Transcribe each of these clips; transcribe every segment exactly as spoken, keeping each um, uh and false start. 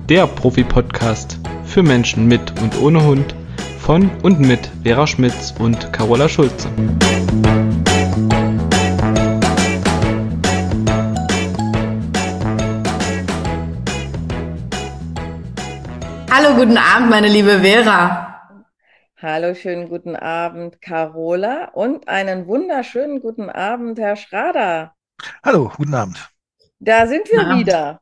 der Profi-Podcast für Menschen mit und ohne Hund von und mit Vera Schmitz und Carola Schulze. Hallo, guten Abend, meine liebe Vera. Hallo, schönen guten Abend, Carola, und einen wunderschönen guten Abend, Herr Schrader. Hallo, guten Abend. Da sind wir Abend. wieder.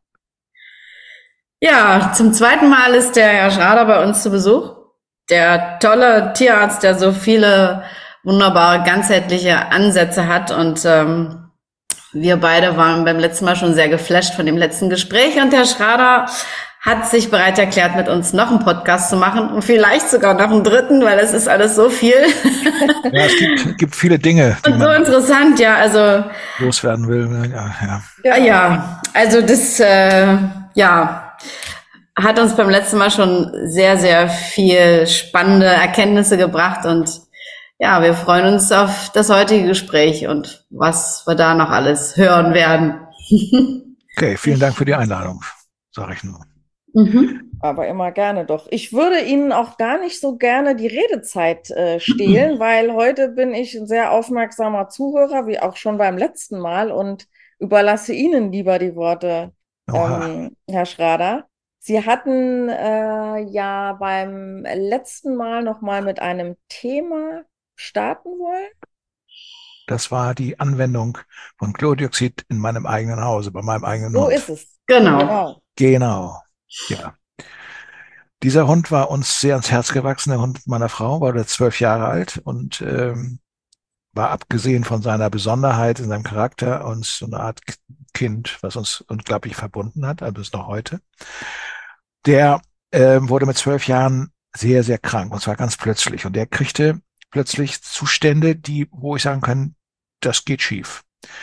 Ja, zum zweiten Mal ist der Herr Schrader bei uns zu Besuch. Der tolle Tierarzt, der so viele wunderbare, ganzheitliche Ansätze hat. Und ähm, wir beide waren beim letzten Mal schon sehr geflasht von dem letzten Gespräch. Und Herr Schrader hat sich bereit erklärt, mit uns noch einen Podcast zu machen und vielleicht sogar noch einen dritten, weil es ist alles so viel. Ja, es gibt, gibt viele Dinge, die und so man interessant, ja, also loswerden will. Ja, ja. Ja, ja, also das, äh, ja, hat uns beim letzten Mal schon sehr, sehr viel spannende Erkenntnisse gebracht und ja, wir freuen uns auf das heutige Gespräch und was wir da noch alles hören werden. Okay, vielen Dank für die Einladung, sage ich nur. Mhm. Aber immer gerne doch. Ich würde Ihnen auch gar nicht so gerne die Redezeit äh, stehlen, weil heute bin ich ein sehr aufmerksamer Zuhörer, wie auch schon beim letzten Mal, und überlasse Ihnen lieber die Worte, ähm, Herr Schrader. Sie hatten äh, ja beim letzten Mal nochmal mit einem Thema starten wollen. Das war die Anwendung von Chlordioxid in meinem eigenen Hause, bei meinem eigenen So Hund. ist es. Genau. Genau. Genau, ja. Dieser Hund war uns sehr ans Herz gewachsen, der Hund meiner Frau, war der zwölf Jahre alt und ähm, war abgesehen von seiner Besonderheit in seinem Charakter uns so eine Art Kind, was uns unglaublich verbunden hat, also bis noch heute. Der äh, wurde mit zwölf Jahren sehr, sehr krank und zwar ganz plötzlich. Und der kriegte plötzlich Zustände, die, wo ich sagen kann, das geht schief.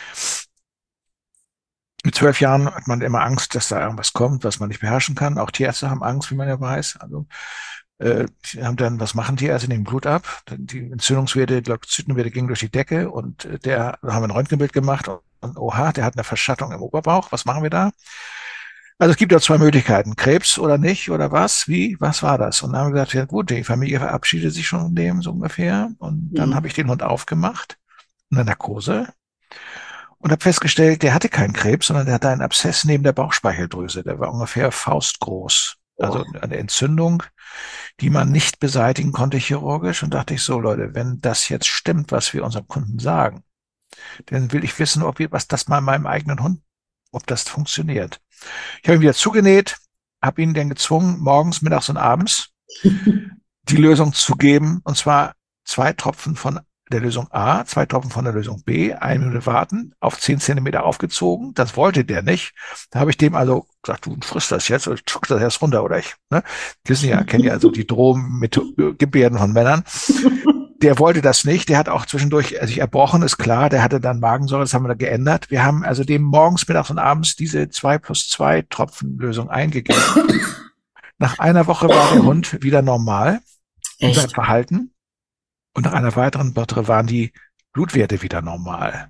Mit zwölf Jahren hat man immer Angst, dass da irgendwas kommt, was man nicht beherrschen kann. Auch Tierärzte haben Angst, wie man ja weiß. Also äh, die haben dann, was machen Tierärzte? Nehmen Blut ab. Die Entzündungswerte, die Leukozytenwerte gingen durch die Decke und der, da haben wir ein Röntgenbild gemacht und, und oha, der hat eine Verschattung im Oberbauch. Was machen wir da? Also es gibt ja zwei Möglichkeiten, Krebs oder nicht oder was, wie, was war das? Und dann haben wir gesagt, ja gut, die Familie verabschiedet sich schon von dem so ungefähr. Und dann Mhm. habe ich den Hund aufgemacht, in der Narkose, und habe festgestellt, der hatte keinen Krebs, sondern der hatte einen Abszess neben der Bauchspeicheldrüse. Der war ungefähr faustgroß. Also eine Entzündung, die man nicht beseitigen konnte chirurgisch. Und dachte ich so, Leute, wenn das jetzt stimmt, was wir unserem Kunden sagen, dann will ich wissen, ob wir, was das mal meinem eigenen Hund, ob das funktioniert. Ich habe ihn wieder zugenäht, habe ihn dann gezwungen, morgens, mittags und abends die Lösung zu geben, und zwar zwei Tropfen von der Lösung A, zwei Tropfen von der Lösung B, eine Minute warten, auf zehn Zentimeter aufgezogen. Das wollte der nicht. Da habe ich dem also gesagt, du frisst das jetzt oder zuckst das erst runter oder ich. Ne? Wissen ja, kennen ja also die Drohgebärden von Männern. Der wollte das nicht. Der hat auch zwischendurch sich erbrochen, ist klar. Der hatte dann Magensäure, das haben wir da geändert. Wir haben also dem morgens, mittags und abends diese zwei plus zwei Tropfen Lösung eingegeben. Nach einer Woche war der Hund wieder normal in seinem Verhalten. Und nach einer weiteren Woche waren die Blutwerte wieder normal.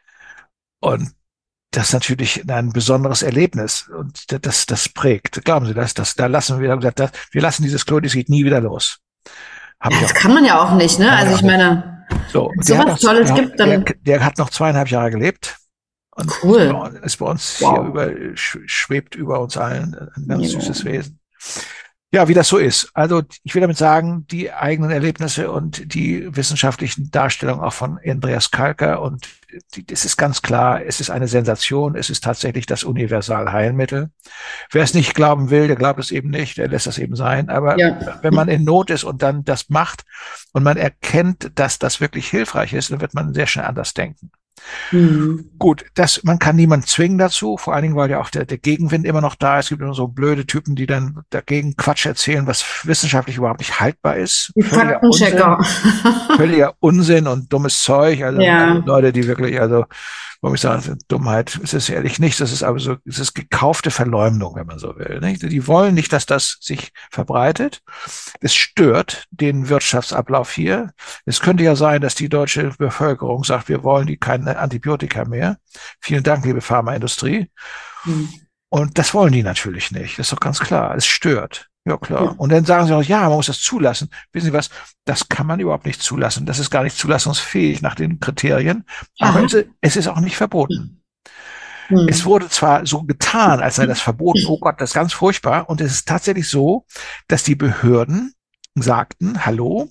Und das ist natürlich ein besonderes Erlebnis. Und das, das prägt. Glauben Sie das? das da lassen wir, gesagt, das, wir lassen dieses Chlordioxid nie wieder los. Hab Ja, ich das auch. kann man ja auch nicht, ne? Kann man Also ja ich auch nicht. meine, So, wenn es der hat sowas noch- Tolles der, gibt, dann der, der hat noch zweieinhalb Jahre gelebt. Und Cool. ist bei, ist bei uns Wow. hier über, sch- schwebt über uns allen ein ganz Ja. süßes Wesen. Ja, wie das so ist. Also ich will damit sagen, die eigenen Erlebnisse und die wissenschaftlichen Darstellungen auch von Andreas Kalker, und die, das ist ganz klar, es ist eine Sensation, es ist tatsächlich das Universalheilmittel. Wer es nicht glauben will, der glaubt es eben nicht, der lässt das eben sein. Aber Ja. wenn man in Not ist und dann das macht und man erkennt, dass das wirklich hilfreich ist, dann wird man sehr schnell anders denken. Mhm. Gut, das, man kann niemanden zwingen dazu, vor allen Dingen, weil ja auch der, der Gegenwind immer noch da ist. Es gibt immer so blöde Typen, die dann dagegen Quatsch erzählen, was wissenschaftlich überhaupt nicht haltbar ist. Die Völliger Unsinn, Faktenchecker. völliger Unsinn und dummes Zeug. Also, Ja. also Leute, die wirklich, also, warum ich sage, Dummheit ist es ehrlich nicht. Das ist aber so, es ist gekaufte Verleumdung, wenn man so will. Nicht? Die wollen nicht, dass das sich verbreitet. Es stört den Wirtschaftsablauf hier. Es könnte ja sein, dass die deutsche Bevölkerung sagt, wir wollen die keine Antibiotika mehr. Vielen Dank, liebe Pharmaindustrie. Mhm. Und das wollen die natürlich nicht. Das ist doch ganz klar. Es stört. Ja, klar. Ja. Und dann sagen sie auch, ja, man muss das zulassen. Wissen Sie was? Das kann man überhaupt nicht zulassen. Das ist gar nicht zulassungsfähig nach den Kriterien. Aber Aha. es ist, es ist auch nicht verboten. Hm. Es wurde zwar so getan, als sei das verboten. Oh Gott, das ist ganz furchtbar. Und es ist tatsächlich so, dass die Behörden sagten, hallo,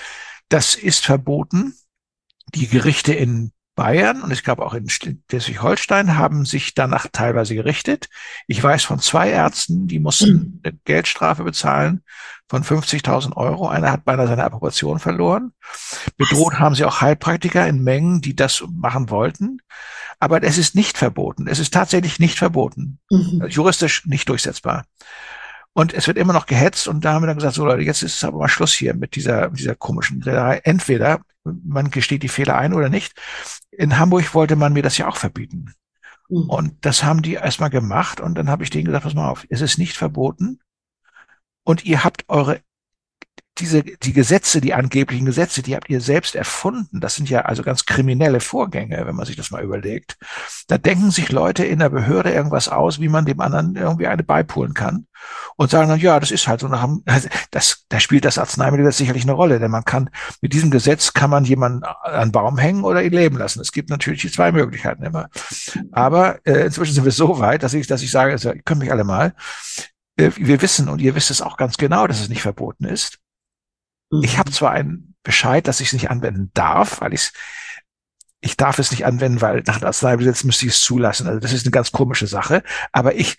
das ist verboten. Die Gerichte in Bayern und ich glaube auch in Schleswig-Holstein haben sich danach teilweise gerichtet. Ich weiß von zwei Ärzten, die mussten eine Geldstrafe bezahlen von fünfzigtausend Euro. Einer hat beinahe seine Approbation verloren. Bedroht haben sie auch Heilpraktiker in Mengen, die das machen wollten. Aber es ist nicht verboten. Es ist tatsächlich nicht verboten. Mhm. Juristisch nicht durchsetzbar. Und es wird immer noch gehetzt und da haben wir dann gesagt, so Leute, jetzt ist es aber mal Schluss hier mit dieser, mit dieser komischen Reederei. Entweder man gesteht die Fehler ein oder nicht. In Hamburg wollte man mir das ja auch verbieten. Mhm. Und das haben die erstmal gemacht und dann habe ich denen gesagt, pass mal auf, es ist nicht verboten und ihr habt eure diese, die Gesetze, die angeblichen Gesetze, die habt ihr selbst erfunden. Das sind ja also ganz kriminelle Vorgänge, wenn man sich das mal überlegt. Da denken sich Leute in der Behörde irgendwas aus, wie man dem anderen irgendwie eine beipulen kann und sagen dann, ja, das ist halt so. Das, da spielt das Arzneimittel sicherlich eine Rolle, denn man kann, mit diesem Gesetz kann man jemanden an einen Baum hängen oder ihn leben lassen. Es gibt natürlich die zwei Möglichkeiten immer. Aber äh, inzwischen sind wir so weit, dass ich, dass ich sage, also, ihr könnt mich alle mal. Äh, wir wissen, und ihr wisst es auch ganz genau, dass es nicht verboten ist. Ich habe zwar einen Bescheid, dass ich es nicht anwenden darf, weil ich ich darf es nicht anwenden, weil nach dem Arzneimittelgesetz müsste ich es zulassen. Also das ist eine ganz komische Sache. Aber ich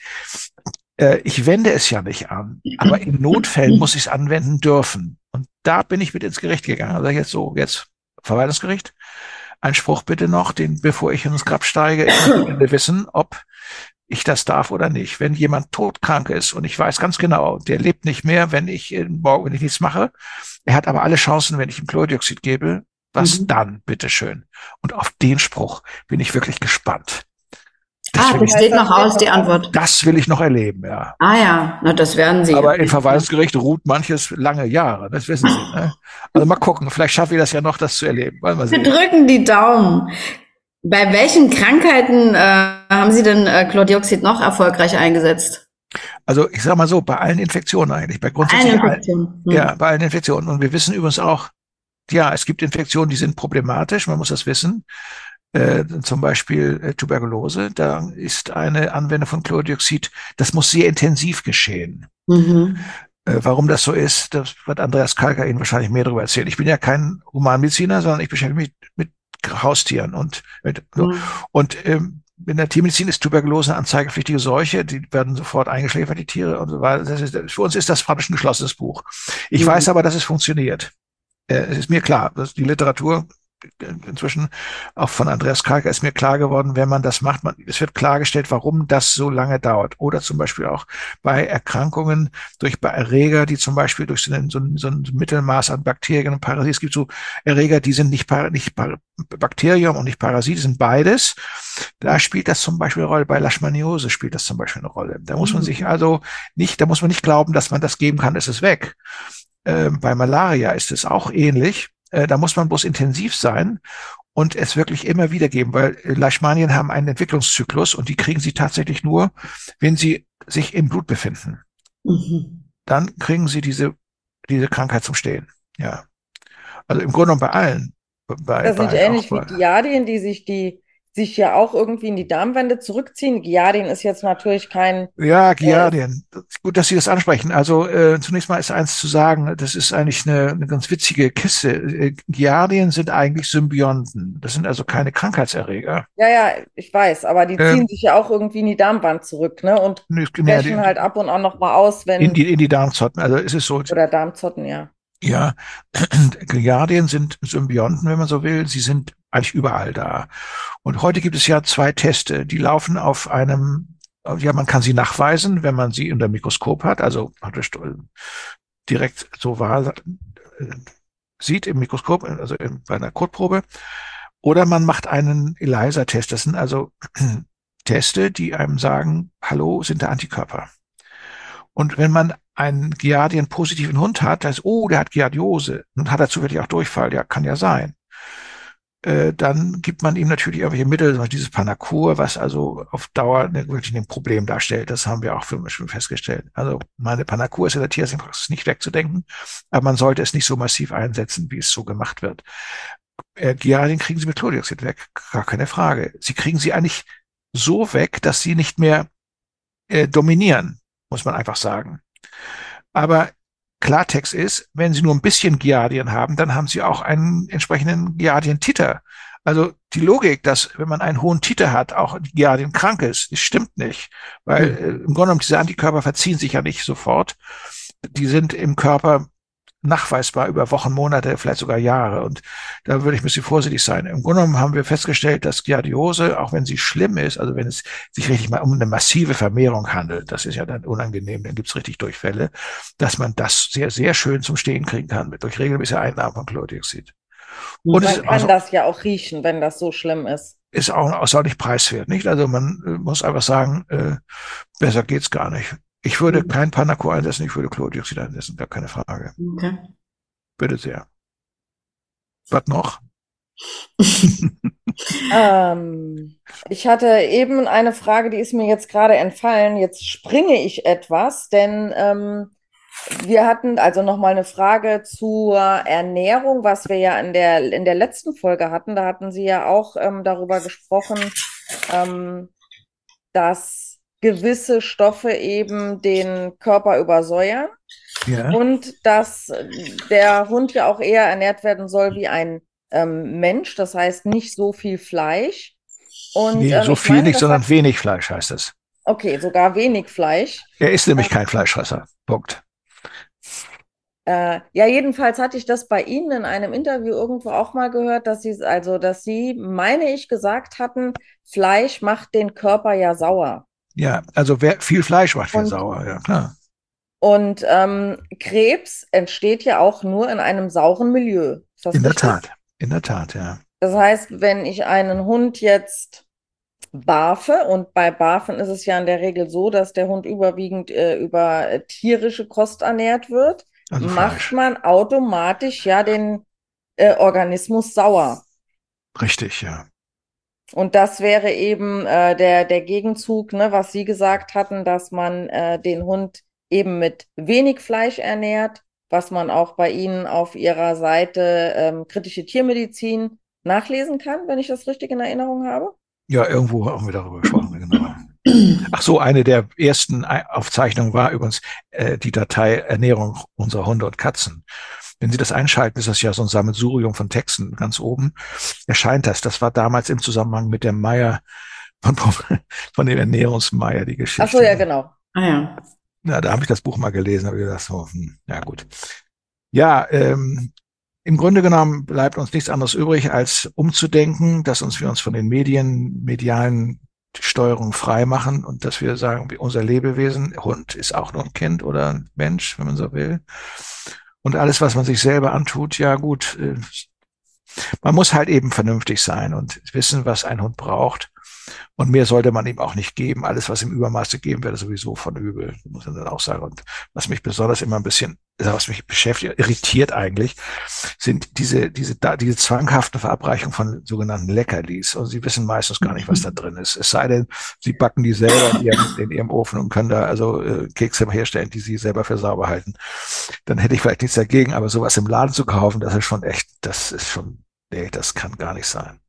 äh, ich wende es ja nicht an. Aber in Notfällen muss ich es anwenden dürfen. Und da bin ich mit ins Gericht gegangen. Also jetzt so, jetzt Verwaltungsgericht. Ein Spruch bitte noch, den bevor ich ins Grab steige. Ich möchte wissen, ob ich das darf oder nicht. Wenn jemand todkrank ist und ich weiß ganz genau, der lebt nicht mehr, wenn ich morgen, wenn ich nichts mache. Er hat aber alle Chancen, wenn ich ihm Chlordioxid gebe. Was Mhm. dann, bitteschön? Und auf den Spruch bin ich wirklich gespannt. Das Ah, will das ich, steht noch aus, die Antwort. das will ich noch erleben, ja. Ah ja, na, das werden Sie. Aber im Verwaltungsgericht ruht manches lange Jahre, das wissen Sie. Ne? Also mal gucken, vielleicht schaffe ich das ja noch, das zu erleben. Wollen wir Wir sehen. drücken die Daumen. Bei welchen Krankheiten äh, haben Sie denn äh, Chlordioxid noch erfolgreich eingesetzt? Also ich sage mal so, bei allen Infektionen eigentlich, bei Eine grundsätzlich allen, Infektion. Hm. ja, bei allen Infektionen. Und wir wissen übrigens auch, ja, es gibt Infektionen, die sind problematisch, man muss das wissen. Äh, zum Beispiel äh, Tuberkulose, da ist eine Anwendung von Chlordioxid, das muss sehr intensiv geschehen. Mhm. Äh, warum das so ist, das wird Andreas Kalker Ihnen wahrscheinlich mehr darüber erzählen. Ich bin ja kein Humanmediziner, sondern ich beschäftige mich mit Haustieren und mit, so. Mhm. Und ähm, in der Tiermedizin ist Tuberkulose eine anzeigepflichtige Seuche, die werden sofort eingeschläfert, die Tiere und so weiter. Das ist, für uns ist das praktisch ein geschlossenes Buch. Ich Mhm. weiß aber, dass es funktioniert. Äh, es ist mir klar, dass die Literatur inzwischen auch von Andreas Kalker ist mir klar geworden, wenn man das macht, man, es wird klargestellt, warum das so lange dauert. Oder zum Beispiel auch bei Erkrankungen durch bei Erreger, die zum Beispiel durch so ein, so ein, so ein Mittelmaß an Bakterien und Parasiten, es gibt so Erreger, die sind nicht, nicht Bakterium und nicht Parasit, sind beides. Da spielt das zum Beispiel eine Rolle. Bei Leishmaniose spielt das zum Beispiel eine Rolle. Da muss man sich also nicht, da muss man nicht glauben, dass man das geben kann, ist es weg. Äh, bei Malaria ist es auch ähnlich. Da muss man bloß intensiv sein und es wirklich immer wieder geben, weil Leishmanien haben einen Entwicklungszyklus und die kriegen sie tatsächlich nur, wenn sie sich im Blut befinden. Mhm. Dann kriegen sie diese, diese Krankheit zum Stehen. Ja. Also im Grunde genommen bei allen. Bei, Das ist nicht bei, ähnlich auch wie bei, Giardien, die sich die sich ja auch irgendwie in die Darmwände zurückziehen. Giardien ist jetzt natürlich kein Ja, äh, Giardien. Gut, dass Sie das ansprechen. Also äh, zunächst mal ist eins zu sagen, das ist eigentlich eine, eine ganz witzige Kiste. Äh, Giardien sind eigentlich Symbionten. Das sind also keine Krankheitserreger. ja, ja, ich weiß, aber die ziehen Ähm, sich ja auch irgendwie in die Darmwand zurück, ne? Und nee, brechen die, halt ab und an noch mal aus, in wenn die, in die Darmzotten. Also es ist so, oder Darmzotten, ja. ja, Giardien sind Symbionten, wenn man so will. Sie sind eigentlich überall da. Und heute gibt es ja zwei Teste, die laufen auf einem, ja, man kann sie nachweisen, wenn man sie unter Mikroskop hat, also praktisch direkt so wahr sieht im Mikroskop, also bei einer Kotprobe. Oder man macht einen ELISA-Test. Das sind also Teste, die einem sagen, hallo, sind da Antikörper. Und wenn man einen Giardien positiven Hund hat, heißt, oh, der hat Giardiose. Nun hat er zufällig auch Durchfall. Ja, kann ja sein. äh, dann gibt man ihm natürlich irgendwelche Mittel, zum Beispiel dieses Panacur, was also auf Dauer ne, wirklich ein Problem darstellt. Das haben wir auch für, schon festgestellt. Also meine Panacur ist in der Tierärztpraxis nicht wegzudenken, aber man sollte es nicht so massiv einsetzen, wie es so gemacht wird. Äh, Giardien kriegen Sie mit Chlordioxid weg, gar keine Frage. Sie kriegen sie eigentlich so weg, dass sie nicht mehr äh, dominieren, muss man einfach sagen. Aber Klartext ist, wenn Sie nur ein bisschen Giardien haben, dann haben Sie auch einen entsprechenden Giardien-Titer. Also die Logik, dass wenn man einen hohen Titer hat, auch Giardien krank ist, das stimmt nicht. Weil äh, im Grunde genommen diese Antikörper verziehen sich ja nicht sofort. Die sind im Körper nachweisbar über Wochen, Monate, vielleicht sogar Jahre. Und da würde ich ein bisschen vorsichtig sein. Im Grunde genommen haben wir festgestellt, dass Giardiose, auch wenn sie schlimm ist, also wenn es sich richtig mal um eine massive Vermehrung handelt, das ist ja dann unangenehm, dann gibt es richtig Durchfälle, dass man das sehr, sehr schön zum Stehen kriegen kann, mit durch regelmäßige Einnahme von Chlordioxid. Und man kann also, das ja auch riechen, wenn das so schlimm ist. Ist auch außerordentlich preiswert, nicht? Also man äh, muss einfach sagen, äh, besser geht's gar nicht. Ich würde kein Panacur einsetzen, ich würde Chlordioxid einsetzen, gar keine Frage. Okay. Bitte sehr. Was noch? ähm, ich hatte eben eine Frage, die ist mir jetzt gerade entfallen. Jetzt springe ich etwas, denn ähm, wir hatten also nochmal eine Frage zur Ernährung, was wir ja in der, in der letzten Folge hatten. Da hatten Sie ja auch ähm, darüber gesprochen, ähm, dass gewisse Stoffe eben den Körper übersäuern, ja, und dass der Hund ja auch eher ernährt werden soll wie ein ähm, Mensch, das heißt nicht so viel Fleisch. Und, nee, ähm, so viel meine, nicht, sondern hat... wenig Fleisch heißt es. Okay, sogar wenig Fleisch. Er ist nämlich ähm, kein Fleischfresser. Punkt. Äh, ja, jedenfalls hatte ich das bei Ihnen in einem Interview irgendwo auch mal gehört, dass Sie, also, dass Sie, meine ich, gesagt hatten, Fleisch macht den Körper ja sauer. Ja, also wer, viel Fleisch macht viel und, sauer, ja klar. Und ähm, Krebs entsteht ja auch nur in einem sauren Milieu. Ist das in richtig? der Tat, in der Tat, ja. Das heißt, wenn ich einen Hund jetzt barfe, und bei Barfen ist es ja in der Regel so, dass der Hund überwiegend äh, über äh, tierische Kost ernährt wird, also macht Fleisch. Man automatisch ja den äh, Organismus sauer. Richtig, ja. Und das wäre eben äh, der, der Gegenzug, ne, was Sie gesagt hatten, dass man äh, den Hund eben mit wenig Fleisch ernährt, was man auch bei Ihnen auf Ihrer Seite ähm, kritische Tiermedizin nachlesen kann, wenn ich das richtig in Erinnerung habe. Ja, irgendwo haben wir darüber gesprochen, genau. Ach so, eine der ersten Aufzeichnungen war übrigens äh, die Datei Ernährung unserer Hunde und Katzen. Wenn Sie das einschalten, ist das ja so ein Sammelsurium von Texten ganz oben. Erscheint das. Das war damals im Zusammenhang mit der Meier, von, von dem Ernährungsmeier, die Geschichte. Ach so, ja, genau. Ah ja. Ja, da habe ich das Buch mal gelesen, habe ich gedacht, so, hm, ja gut. Ja, ähm, im Grunde genommen bleibt uns nichts anderes übrig, als umzudenken, dass uns wir uns von den Medien, medialen Steuerungen frei machen und dass wir sagen, unser Lebewesen, Hund ist auch nur ein Kind oder ein Mensch, wenn man so will. Und alles, was man sich selber antut, ja gut, äh, man muss halt eben vernünftig sein und wissen, was ein Hund braucht. Und mehr sollte man ihm auch nicht geben. Alles, was ihm Übermaß gegeben wird, ist sowieso von übel, muss man dann auch sagen. Und was mich besonders immer ein bisschen, was mich beschäftigt, irritiert eigentlich, sind diese, diese, diese zwanghaften Verabreichungen von sogenannten Leckerlis. Und Sie wissen meistens gar nicht, was da drin ist. Es sei denn, Sie backen die selber in ihrem, in ihrem Ofen und können da also äh, Kekse herstellen, die Sie selber für sauber halten. Dann hätte ich vielleicht nichts dagegen, aber sowas im Laden zu kaufen, das ist schon echt, das ist schon, nee, das kann gar nicht sein.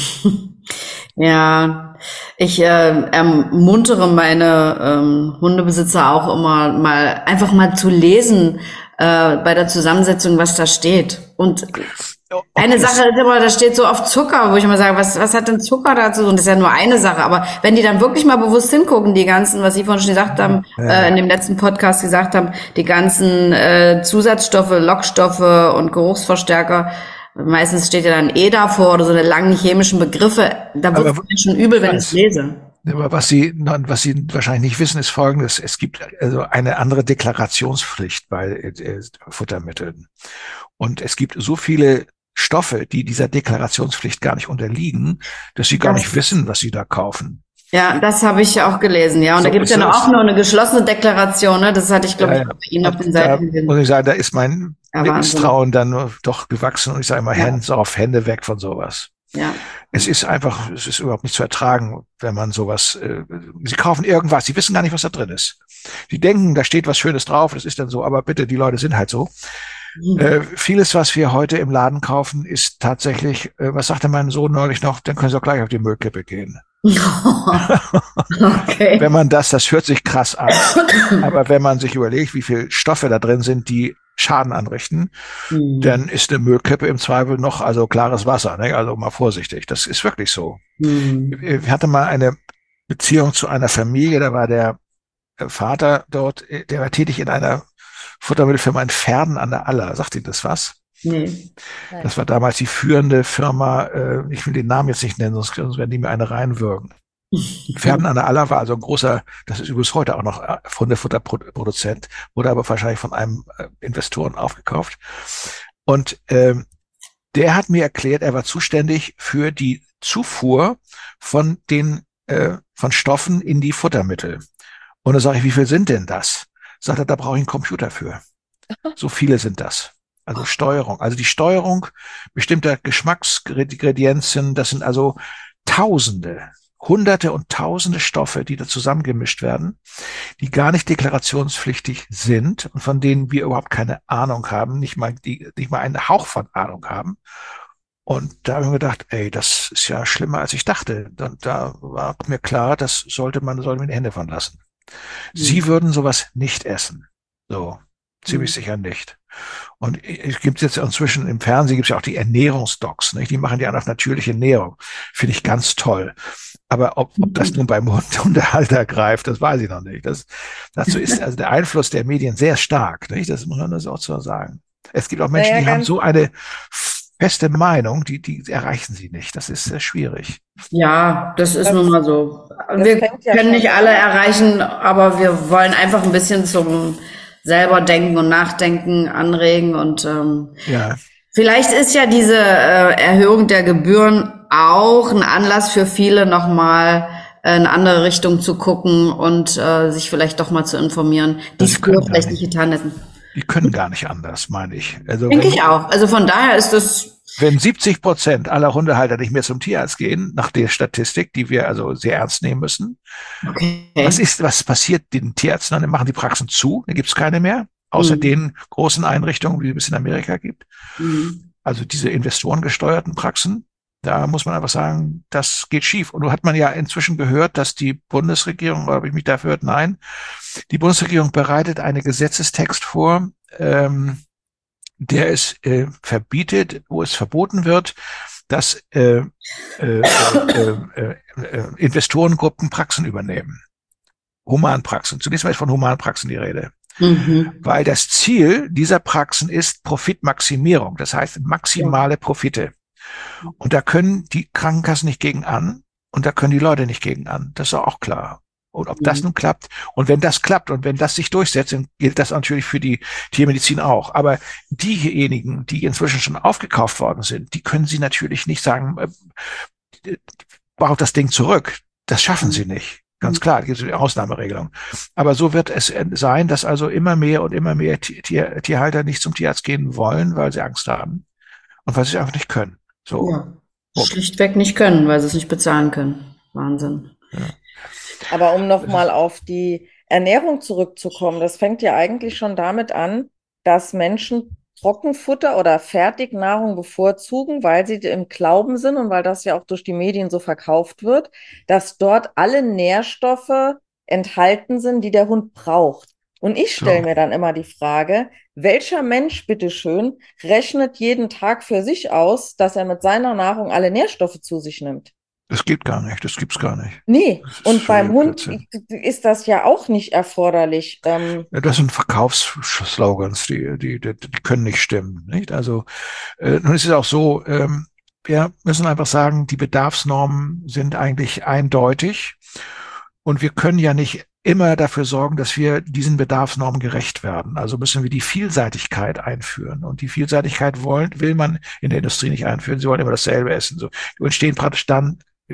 Ja, ich äh, ermuntere meine ähm, Hundebesitzer auch immer mal einfach mal zu lesen äh, bei der Zusammensetzung, was da steht. Und eine Sache ist immer, da steht so oft Zucker, wo ich immer sage, was, was hat denn Zucker dazu? Und das ist ja nur eine Sache. Aber wenn die dann wirklich mal bewusst hingucken, die ganzen, was Sie vorhin schon gesagt haben, ja. äh, in dem letzten Podcast gesagt haben, die ganzen äh, Zusatzstoffe, Lockstoffe und Geruchsverstärker, meistens steht ja dann E davor oder so eine langen chemischen Begriffe. Da wird es mir schon übel, wenn ich es lese. Aber was Sie, was Sie wahrscheinlich nicht wissen, ist Folgendes. Es gibt also eine andere Deklarationspflicht bei äh, Futtermitteln. Und es gibt so viele Stoffe, die dieser Deklarationspflicht gar nicht unterliegen, dass Sie gar das nicht wissen, was Sie da kaufen. Ja, das habe ich auch gelesen, ja. Und so da gibt es ja noch auch nur eine geschlossene Deklaration, ne? Das hatte ich, glaube ja, ich, bei Ihnen auf den Seiten gesehen. Muss ich sagen, da ist mein ja, Misstrauen dann doch gewachsen und ich sage immer, ja. Hands off, Hände weg von sowas. Ja. Es ist einfach, es ist überhaupt nicht zu ertragen, wenn man sowas, äh, sie kaufen irgendwas, sie wissen gar nicht, was da drin ist. Sie denken, da steht was Schönes drauf, das ist dann so, aber bitte, die Leute sind halt so. Äh, vieles, was wir heute im Laden kaufen, ist tatsächlich, äh, was sagte mein Sohn neulich noch, dann können Sie auch gleich auf die Müllkippe gehen. Okay. Wenn man das, das hört sich krass an, aber wenn man sich überlegt, wie viele Stoffe da drin sind, die Schaden anrichten, Mhm. dann ist eine Müllkippe im Zweifel noch, also klares Wasser, ne? Also mal vorsichtig. Das ist wirklich so. Mhm. Ich hatte mal eine Beziehung zu einer Familie, da war der Vater dort, der war tätig in einer Futtermittelfirma in Verden an der Aller. Sagt Ihnen das was? Nee. Das war damals die führende Firma, äh, ich will den Namen jetzt nicht nennen, sonst, sonst werden die mir eine reinwürgen. Verden an der Aller war also ein großer, das ist übrigens heute auch noch Hundefutterproduzent, wurde aber wahrscheinlich von einem äh, Investoren aufgekauft. Und ähm, der hat mir erklärt, er war zuständig für die Zufuhr von den äh, von Stoffen in die Futtermittel. Und da sage ich, wie viel sind denn das? Sagt er, da brauche ich einen Computer für. So viele sind das. Also Steuerung. Also die Steuerung bestimmter Geschmacksgredienzien, das sind also Tausende, Hunderte und Tausende Stoffe, die da zusammengemischt werden, die gar nicht deklarationspflichtig sind und von denen wir überhaupt keine Ahnung haben, nicht mal, die, nicht mal einen Hauch von Ahnung haben. Und da habe ich mir gedacht, ey, das ist ja schlimmer, als ich dachte. Und da war mir klar, das sollte man, sollte man die Hände von lassen. Sie würden sowas nicht essen. So, ziemlich Mhm. sicher nicht. Und es gibt jetzt inzwischen im Fernsehen gibt es ja auch die Ernährungsdocs, nicht? Die machen ja auf natürliche Ernährung. Finde ich ganz toll. Aber ob, ob das nun beim Hund Hundehalter greift, das weiß ich noch nicht. Das, dazu ist also der Einfluss der Medien sehr stark, nicht? Das muss man das auch so sagen. Es gibt auch Menschen, Naja, die haben ganz- so eine feste Meinung, die, die erreichen sie nicht. Das ist sehr schwierig. Ja, das ist Das- nun mal so. das Wir fängt ja können schon nicht an. alle erreichen, aber wir wollen einfach ein bisschen zum selber denken und nachdenken anregen und ähm, Ja, vielleicht ist ja diese äh, Erhöhung der Gebühren auch ein Anlass für viele nochmal äh, in eine andere Richtung zu gucken und äh, sich vielleicht doch mal zu informieren, die Das es früher können vielleicht gar nicht getan hätten. die können gar nicht anders, meine ich. Also Denke wenn, ich auch. Also von daher ist das wenn siebzig Prozent aller Hundehalter nicht mehr zum Tierarzt gehen, nach der Statistik, die wir also sehr ernst nehmen müssen, okay. was ist, was passiert den Tierärzten? Dann machen die Praxen zu, dann gibt es keine mehr, außer Mhm. den großen Einrichtungen, die es in Amerika gibt. Mhm. Also diese investorengesteuerten Praxen, da muss man einfach sagen, das geht schief. Und nun hat man ja inzwischen gehört, dass die Bundesregierung, oder habe ich mich dafür gehört? Nein, die Bundesregierung bereitet einen Gesetzestext vor, ähm, der es äh, verbietet, wo es verboten wird, dass äh, äh, äh, äh, äh, Investorengruppen Praxen übernehmen. Humanpraxen. Zunächst mal ist von Humanpraxen die Rede. Mhm. Weil das Ziel dieser Praxen ist Profitmaximierung. Das heißt maximale Profite. Und da können die Krankenkassen nicht gegen an und da können die Leute nicht gegen an. Das ist auch klar. Und ob das Mhm. nun klappt, und wenn das klappt und wenn das sich durchsetzt, dann gilt das natürlich für die Tiermedizin auch. Aber diejenigen, die inzwischen schon aufgekauft worden sind, die können sie natürlich nicht sagen, äh, baut das Ding zurück. Das schaffen sie nicht. Ganz klar, gibt es eine Ausnahmeregelung. Aber so wird es sein, dass also immer mehr und immer mehr Tier, Tierhalter nicht zum Tierarzt gehen wollen, weil sie Angst haben und weil sie es einfach nicht können. So. Ja. Schlichtweg nicht können, weil sie es nicht bezahlen können. Wahnsinn. Ja. Aber um nochmal auf die Ernährung zurückzukommen, das fängt ja eigentlich schon damit an, dass Menschen Trockenfutter oder Fertignahrung bevorzugen, weil sie im Glauben sind und weil das ja auch durch die Medien so verkauft wird, dass dort alle Nährstoffe enthalten sind, die der Hund braucht. Und ich stelle So. mir dann immer die Frage, welcher Mensch, bitteschön, rechnet jeden Tag für sich aus, dass er mit seiner Nahrung alle Nährstoffe zu sich nimmt? Das geht gar nicht, das gibt's gar nicht. Nee, Das ist und beim völliger Hund Blödsinn. ist das ja auch nicht erforderlich. Ähm, Ja, das sind Verkaufsslogans, die, die, die, die können nicht stimmen, nicht? Also, äh, nun ist es auch so, ähm, wir müssen einfach sagen, die Bedarfsnormen sind eigentlich eindeutig und wir können ja nicht immer dafür sorgen, dass wir diesen Bedarfsnormen gerecht werden. Also müssen wir die Vielseitigkeit einführen. Und die Vielseitigkeit wollen, will man in der Industrie nicht einführen. Sie wollen immer dasselbe essen. So entstehen praktisch dann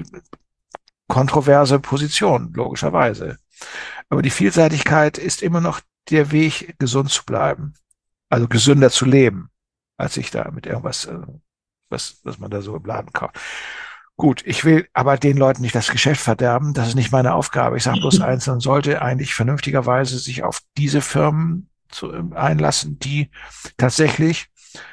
kontroverse Positionen, logischerweise. Aber die Vielseitigkeit ist immer noch der Weg, gesund zu bleiben. Also gesünder zu leben, als sich da mit irgendwas äh, was, was man da so im Laden kauft. Gut, ich will aber den Leuten nicht das Geschäft verderben. Das ist nicht meine Aufgabe. Ich sage bloß eins, man sollte eigentlich vernünftigerweise sich auf diese Firmen zu, einlassen, die tatsächlich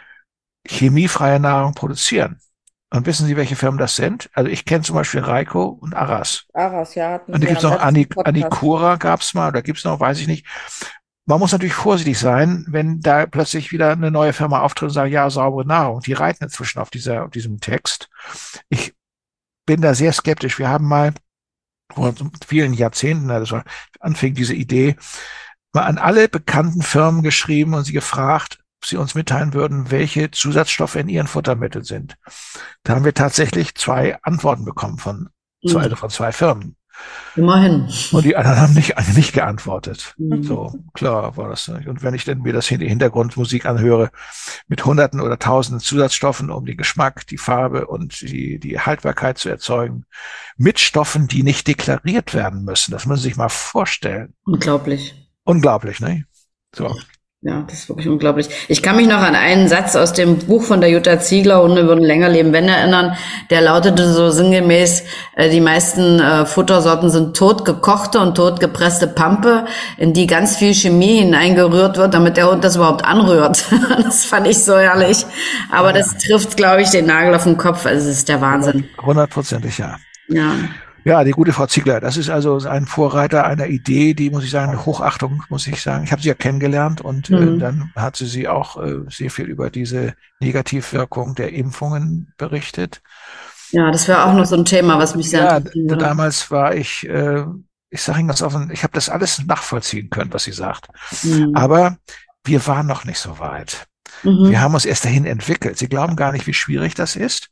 chemiefreie Nahrung produzieren. Und wissen Sie, welche Firmen das sind? Also ich kenne zum Beispiel Reiko und Aras. Aras, ja, hatten Und da Sie gibt es am noch letzten Ani, Podcast. Anikura gab es mal, oder gibt es noch, weiß ich nicht. Man muss natürlich vorsichtig sein, wenn da plötzlich wieder eine neue Firma auftritt und sagt, ja, saubere Nahrung. Die reiten inzwischen auf dieser, auf diesem Text. Ich bin da sehr skeptisch. Wir haben mal vor vielen Jahrzehnten, also anfing diese Idee, mal an alle bekannten Firmen geschrieben und sie gefragt, ob sie uns mitteilen würden, welche Zusatzstoffe in ihren Futtermitteln sind. Da haben wir tatsächlich zwei Antworten bekommen von, Mhm. also von zwei Firmen. Immerhin. Und die anderen haben nicht, nicht geantwortet. Mhm. So, klar war das nicht. Und wenn ich dann mir das in die Hintergrundmusik anhöre, mit Hunderten oder Tausenden Zusatzstoffen, um den Geschmack, die Farbe und die, die Haltbarkeit zu erzeugen, mit Stoffen, die nicht deklariert werden müssen. Das müssen Sie sich mal vorstellen. Unglaublich. Unglaublich, ne? So. Ja, das ist wirklich unglaublich. Ich kann mich noch an einen Satz aus dem Buch von der Jutta Ziegler, Hunde würden länger leben, wenn, erinnern. Der lautete so sinngemäß, äh, die meisten äh, Futtersorten sind totgekochte und totgepresste Pampe, in die ganz viel Chemie hineingerührt wird, damit der Hund das überhaupt anrührt. Das fand ich so herrlich. Aber Ja. das trifft, glaube ich, den Nagel auf den Kopf. Also es ist der Wahnsinn. Hundertprozentig, ja. Ja. Ja, die gute Frau Ziegler, das ist also ein Vorreiter einer Idee, die, muss ich sagen, Hochachtung, muss ich sagen. Ich habe sie ja kennengelernt und Mhm. äh, dann hat sie sie auch äh, sehr viel über diese Negativwirkung der Impfungen berichtet. Ja, das wäre auch noch so ein Thema, was mich sehr Ja, interessieren würde. damals war ich, äh, ich sage Ihnen ganz offen, ich habe das alles nachvollziehen können, was sie sagt. Mhm. Aber wir waren noch nicht so weit. Mhm. Wir haben uns erst dahin entwickelt. Sie glauben gar nicht, wie schwierig das ist,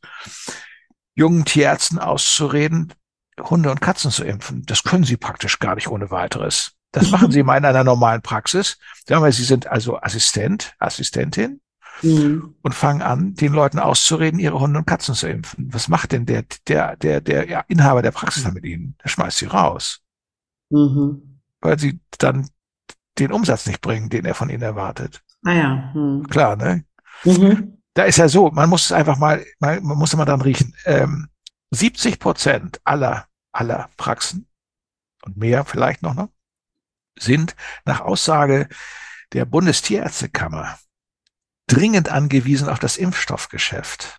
jungen Tierärzten auszureden, Hunde und Katzen zu impfen. Das können sie praktisch gar nicht ohne weiteres. Das machen sie mal in einer normalen Praxis. Sagen wir, sie sind also Assistent, Assistentin Mhm. und fangen an, den Leuten auszureden, ihre Hunde und Katzen zu impfen. Was macht denn der, der, der, der ja, Inhaber der Praxis dann mit ihnen? Der schmeißt sie raus, Mhm. weil sie dann den Umsatz nicht bringen, den er von ihnen erwartet. Ah ja. Mhm. Klar, ne? Mhm. Da ist ja so, man muss es einfach mal, mal man muss mal dran riechen. Ähm, siebzig Prozent aller, aller Praxen und mehr vielleicht noch, noch sind nach Aussage der Bundestierärztekammer dringend angewiesen auf das Impfstoffgeschäft.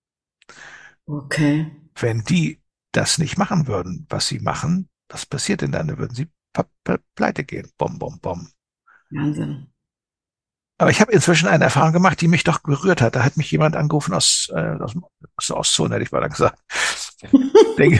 Okay. Wenn die das nicht machen würden, was sie machen, was passiert denn dann? Dann würden sie pleite gehen. Bom, bom, bom. Wahnsinn. Aber ich habe inzwischen eine Erfahrung gemacht, die mich doch berührt hat. Da hat mich jemand angerufen aus, äh, aus, aus der Ostzone, hätte ich mal dann gesagt. Denke,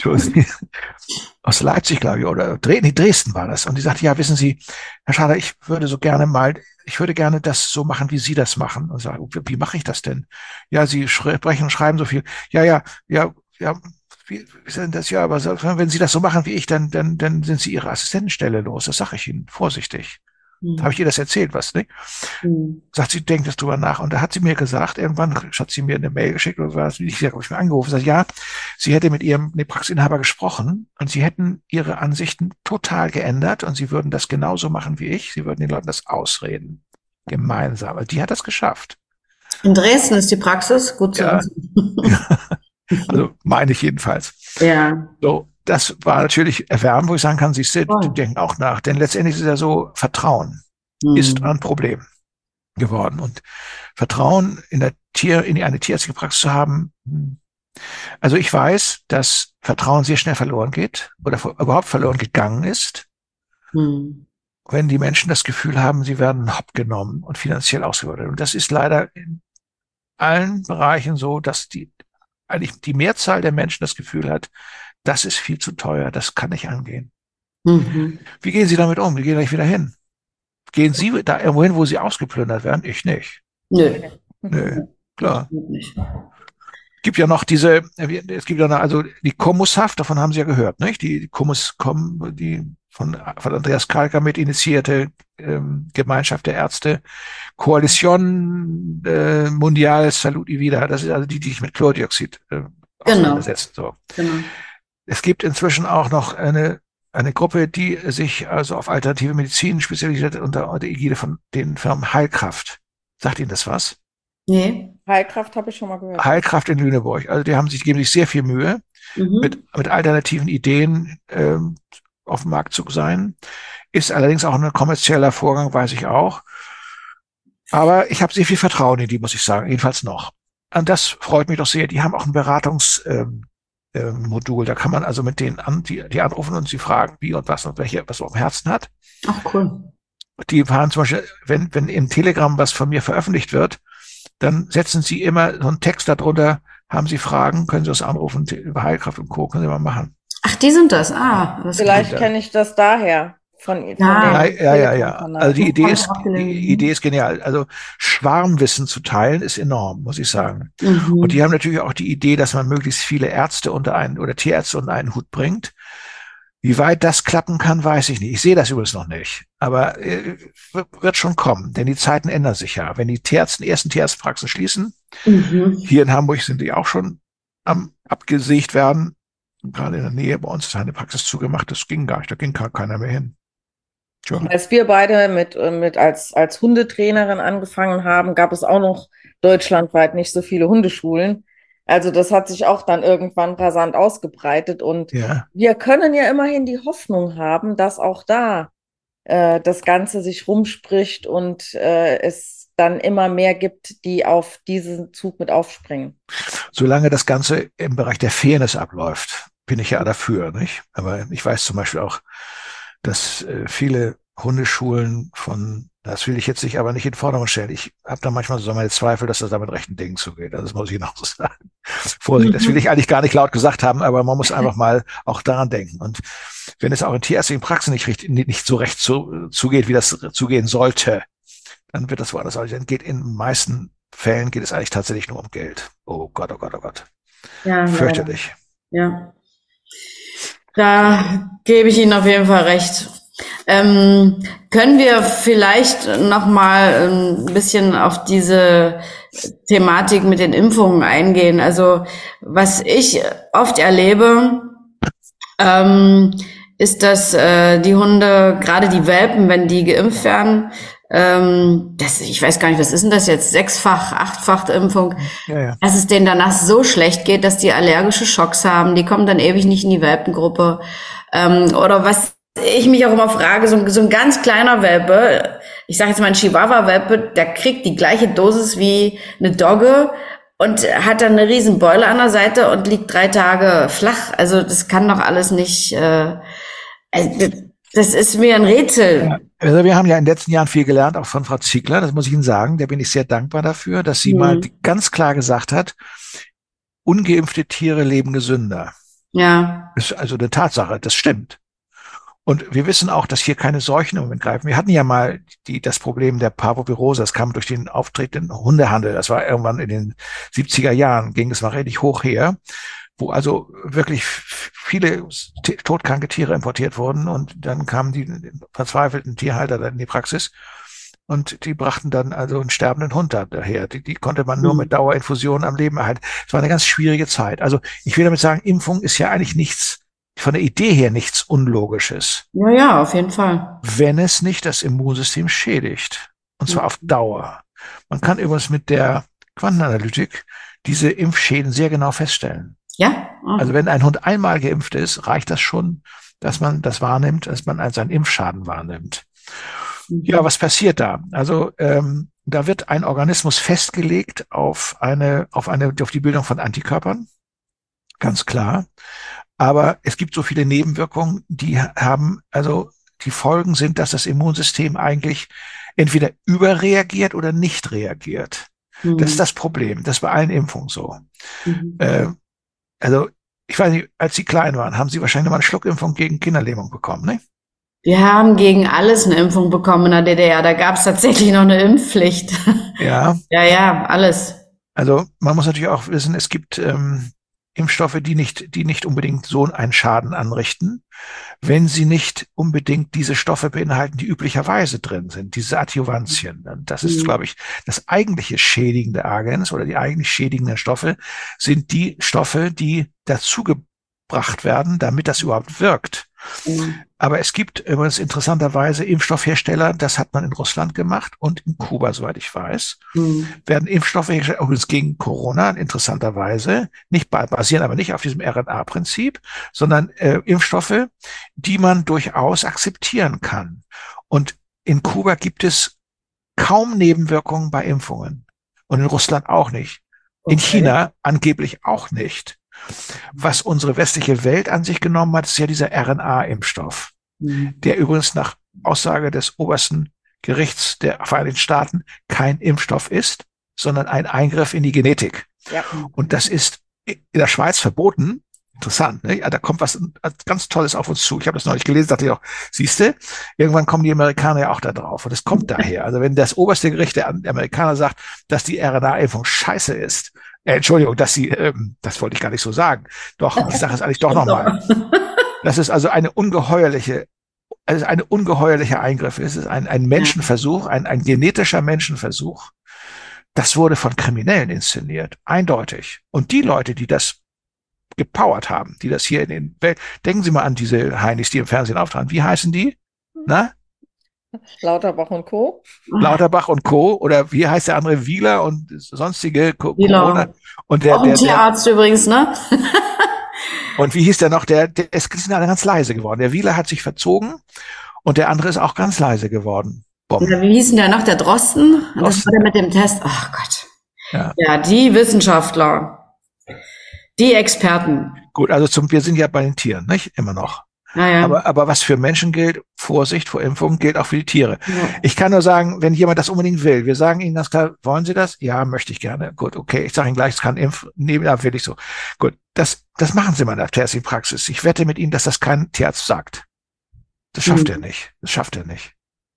aus Leipzig, glaube ich, oder Dres- nee, Dresden war das. Und die sagte, ja, wissen Sie, Herr Schader, ich würde so gerne mal, ich würde gerne das so machen, wie Sie das machen. Und sage, wie mache ich das denn? Ja, Sie sprechen und schreiben so viel. Ja, ja, ja, ja, wie, wie ist denn das? Ja, aber so, wenn Sie das so machen wie ich, dann, dann, dann sind Sie Ihre Assistentenstelle los. Das sage ich Ihnen, vorsichtig. Mhm. Habe ich ihr das erzählt, was, ne? Mhm. Sagt sie, denkt jetzt drüber nach. Und da hat sie mir gesagt, irgendwann hat sie mir eine Mail geschickt oder was, ich habe ich mir angerufen, sagt, ja, sie hätte mit ihrem nee, Praxisinhaber gesprochen und sie hätten ihre Ansichten total geändert und sie würden das genauso machen wie ich. Sie würden den Leuten das ausreden. Gemeinsam. Also die hat das geschafft. In Dresden ist die Praxis gut zu Ja. wissen. Also meine ich jedenfalls. Ja. So, das war natürlich erwärmend, wo ich sagen kann, sie sind, Voll. die denken auch nach. Denn letztendlich ist es ja so, Vertrauen Mhm. ist ein Problem geworden. Und Vertrauen in der Tier, in eine tierärztliche Praxis zu haben. Also ich weiß, dass Vertrauen sehr schnell verloren geht oder überhaupt verloren gegangen ist, Mhm. wenn die Menschen das Gefühl haben, sie werden hopp genommen und finanziell ausgebeutet. Und das ist leider in allen Bereichen so, dass die, eigentlich die Mehrzahl der Menschen das Gefühl hat, das ist viel zu teuer, das kann nicht angehen. Mhm. Wie gehen Sie damit um? Wie gehen Sie wieder hin? Gehen Sie da irgendwo hin, wo Sie ausgeplündert werden? Ich nicht. Nö. Nö, klar. Nicht. Gibt ja noch diese, es gibt ja noch, also die Kommushaft, davon haben Sie ja gehört, nicht? Die, die Kommus, Kom, die von, von Andreas Kalka mit initiierte ähm, Gemeinschaft der Ärzte, Koalition äh, Mundial Salud y Vida, das ist also die, die sich mit Chlordioxid äh, auseinandersetzen. So. Genau. Es gibt inzwischen auch noch eine eine Gruppe, die sich also auf alternative Medizin spezialisiert unter der Ägide von den Firmen Heilkraft. Sagt Ihnen das was? Nee. Heilkraft habe ich schon mal gehört. Heilkraft in Lüneburg. Also die haben sich, geben sich sehr viel Mühe, Mhm. mit, mit alternativen Ideen ähm, auf dem Markt zu sein. Ist allerdings auch ein kommerzieller Vorgang, weiß ich auch. Aber ich habe sehr viel Vertrauen in die, muss ich sagen, jedenfalls noch. Und das freut mich doch sehr. Die haben auch ein Beratungsmodul. Ähm, ähm, Modul. Da kann man also mit denen an, die, die anrufen und sie fragen, wie und was und welche, was man auf dem Herzen hat. Ach, cool. Die fahren zum Beispiel, wenn, wenn im Telegram was von mir veröffentlicht wird, dann setzen sie immer so einen Text darunter, haben sie Fragen, können sie das anrufen, über Heilkraft und Co. können sie mal machen. Ach, die sind das. Ah, das Vielleicht Ja. kenne ich das daher von, von Ah. dem Ja, ja, ja, ja. Telegram-Kanal. Also die Idee Hab ich ist, auch gelesen. die Idee ist genial. Also Schwarmwissen zu teilen ist enorm, muss ich sagen. Mhm. Und die haben natürlich auch die Idee, dass man möglichst viele Ärzte unter einen oder Tierärzte unter einen Hut bringt. Wie weit das klappen kann, weiß ich nicht. Ich sehe das übrigens noch nicht. Aber äh, wird schon kommen, denn die Zeiten ändern sich ja. Wenn die Tierärzte, die ersten Tierarztpraxen schließen, Mhm. hier in Hamburg sind die auch schon am abgesägt werden. Und gerade in der Nähe bei uns ist eine Praxis zugemacht. Das ging gar nicht. Da ging gar keiner mehr hin. Tja. Als wir beide mit, mit als, als Hundetrainerin angefangen haben, gab es auch noch deutschlandweit nicht so viele Hundeschulen. Also das hat sich auch dann irgendwann rasant ausgebreitet. Und Ja. wir können ja immerhin die Hoffnung haben, dass auch da äh, das Ganze sich rumspricht und äh, es dann immer mehr gibt, die auf diesen Zug mit aufspringen. Solange das Ganze im Bereich der Fairness abläuft, bin ich ja dafür, nicht? Aber ich weiß zum Beispiel auch, dass äh, viele Hundeschulen von, das will ich jetzt nicht, aber nicht in den Vordergrund stellen. Ich habe da manchmal so meine Zweifel, dass das da mit rechten Dingen zugeht. Also das muss ich noch so sagen. Vorsicht, das will ich eigentlich gar nicht laut gesagt haben, aber man muss einfach mal auch daran denken. Und wenn es auch in tierärztlichen Praxen nicht, richtig, nicht so recht zu, zugeht, wie das zugehen sollte, dann wird das woanders. Also dann geht in den meisten Fällen geht es eigentlich tatsächlich nur um Geld. Oh Gott, oh Gott, oh Gott. Ja, Fürchterlich. Ja. Da gebe ich Ihnen auf jeden Fall recht. Ähm, können wir vielleicht noch mal ein bisschen auf diese Thematik mit den Impfungen eingehen? Also was ich oft erlebe, ähm, ist, dass äh, die Hunde, gerade die Welpen, wenn die geimpft werden, ähm, das, ich weiß gar nicht, was ist denn das jetzt? Sechsfach, achtfach Impfung, Ja, ja. dass es denen danach so schlecht geht, dass die allergische Schocks haben. Die kommen dann ewig nicht in die Welpengruppe. Ähm, oder was ich mich auch immer frage, so ein, so ein ganz kleiner Welpe, ich sage jetzt mal ein Chihuahua-Welpe, der kriegt die gleiche Dosis wie eine Dogge und hat dann eine riesen Beule an der Seite und liegt drei Tage flach. Also das kann doch alles nicht, äh, das ist mir ein Rätsel. Ja. Also wir haben ja in den letzten Jahren viel gelernt, auch von Frau Ziegler, das muss ich Ihnen sagen, da bin ich sehr dankbar dafür, dass sie Mhm. mal ganz klar gesagt hat, ungeimpfte Tiere leben gesünder. Ja. Das ist also eine Tatsache, das stimmt. Und wir wissen auch, dass hier keine Seuchen im Moment greifen. Wir hatten ja mal die, das Problem der Parvovirose, das kam durch den auftretenden Hundehandel. Das war irgendwann in den siebziger Jahren, ging es mal richtig hoch her, wo also wirklich viele todkranke Tiere importiert wurden. Und dann kamen die verzweifelten Tierhalter dann in die Praxis und die brachten dann also einen sterbenden Hund daher. Die, die konnte man nur mit Dauerinfusionen am Leben erhalten. Es war eine ganz schwierige Zeit. Also ich will damit sagen, Impfung ist ja eigentlich nichts, von der Idee her nichts Unlogisches. Ja, ja, auf jeden Fall. Wenn es nicht das Immunsystem schädigt. Und zwar auf Dauer. Man kann übrigens mit der Quantenanalytik diese Impfschäden sehr genau feststellen. Ja? Oh. Also wenn ein Hund einmal geimpft ist, reicht das schon, dass man das wahrnimmt, dass man seinen Impfschaden wahrnimmt. Mhm. Ja, was passiert da? Also ähm, da wird ein Organismus festgelegt auf eine, auf eine, auf die Bildung von Antikörpern. Ganz klar. Aber es gibt so viele Nebenwirkungen, die haben, also die Folgen sind, dass das Immunsystem eigentlich entweder überreagiert oder nicht reagiert. Mhm. Das ist das Problem. Das ist bei allen Impfungen so. Mhm. Äh, also, ich weiß nicht, als Sie klein waren, haben Sie wahrscheinlich mal eine Schluckimpfung gegen Kinderlähmung bekommen, ne? Wir haben gegen alles eine Impfung bekommen in der D D R. Da gab es tatsächlich noch eine Impfpflicht. Ja. Ja, ja, alles. Also, man muss natürlich auch wissen, es gibt ähm, Impfstoffe, die nicht, die nicht unbedingt so einen Schaden anrichten, wenn sie nicht unbedingt diese Stoffe beinhalten, die üblicherweise drin sind, diese Adjuvantien. Und das ist, Mhm. glaube ich, das eigentliche schädigende Agens oder die eigentlich schädigenden Stoffe sind die Stoffe, die dazu gebracht werden, damit das überhaupt wirkt. Mhm. Aber es gibt übrigens interessanterweise Impfstoffhersteller, das hat man in Russland gemacht und in Kuba, soweit ich weiß, Mhm. werden Impfstoffe hergestellt, übrigens gegen Corona, interessanterweise, nicht basieren aber nicht auf diesem R N A-Prinzip, sondern äh, Impfstoffe, die man durchaus akzeptieren kann. Und in Kuba gibt es kaum Nebenwirkungen bei Impfungen und in Russland auch nicht. In Okay. China angeblich auch nicht. Was unsere westliche Welt an sich genommen hat, ist ja dieser R N A-Impfstoff, Mhm. der übrigens nach Aussage des obersten Gerichts der Vereinigten Staaten kein Impfstoff ist, sondern ein Eingriff in die Genetik. Ja. Und das ist in der Schweiz verboten. Interessant, ne? Ja, da kommt was ganz Tolles auf uns zu. Ich habe das neulich gelesen, dachte ich auch, siehste, irgendwann kommen die Amerikaner ja auch da drauf. Und es kommt daher. Also wenn das oberste Gericht der Amerikaner sagt, dass die R N A-Impfung scheiße ist, äh, Entschuldigung, dass sie, ähm, das wollte ich gar nicht so sagen. Doch, ich sage es eigentlich doch nochmal. Das ist also eine ungeheuerliche, also eine ungeheuerliche Eingriff. Es ist ein, ein Menschenversuch, ein, ein genetischer Menschenversuch. Das wurde von Kriminellen inszeniert, eindeutig. Und die Leute, die das gepowert haben, die das hier in den Welt, denken Sie mal an diese Heinis, die im Fernsehen auftragen. Wie heißen die? Na? Lauterbach und Co. Lauterbach und Co. Oder wie heißt der andere? Wieler und sonstige Co Wieler. Corona. Und der, Auch ein der, der, Tierarzt übrigens, ne? und wie hieß der noch? Der, der, es sind alle ganz leise geworden. Der Wieler hat sich verzogen und der andere ist auch ganz leise geworden. Bom. Ja, wie hieß denn der noch? Der Drosten? Und das Drosten. war der mit dem Test. Ach Gott. Ja. Ja, die Wissenschaftler. Die Experten. Gut, also zum, wir sind ja bei den Tieren, nicht? Immer noch. Naja. Aber, aber was für Menschen gilt, Vorsicht vor Impfungen, gilt auch für die Tiere. Ja. Ich kann nur sagen, wenn jemand das unbedingt will, wir sagen Ihnen ganz klar, wollen Sie das? Ja, möchte ich gerne. Gut, okay, ich sage Ihnen gleich, es kann Impf, nee, da will ich so. Gut, das, das machen Sie mal in der tierärztlichen Praxis. Ich wette mit Ihnen, dass das kein Tierarzt sagt. Das schafft Hm. er nicht. Das schafft er nicht.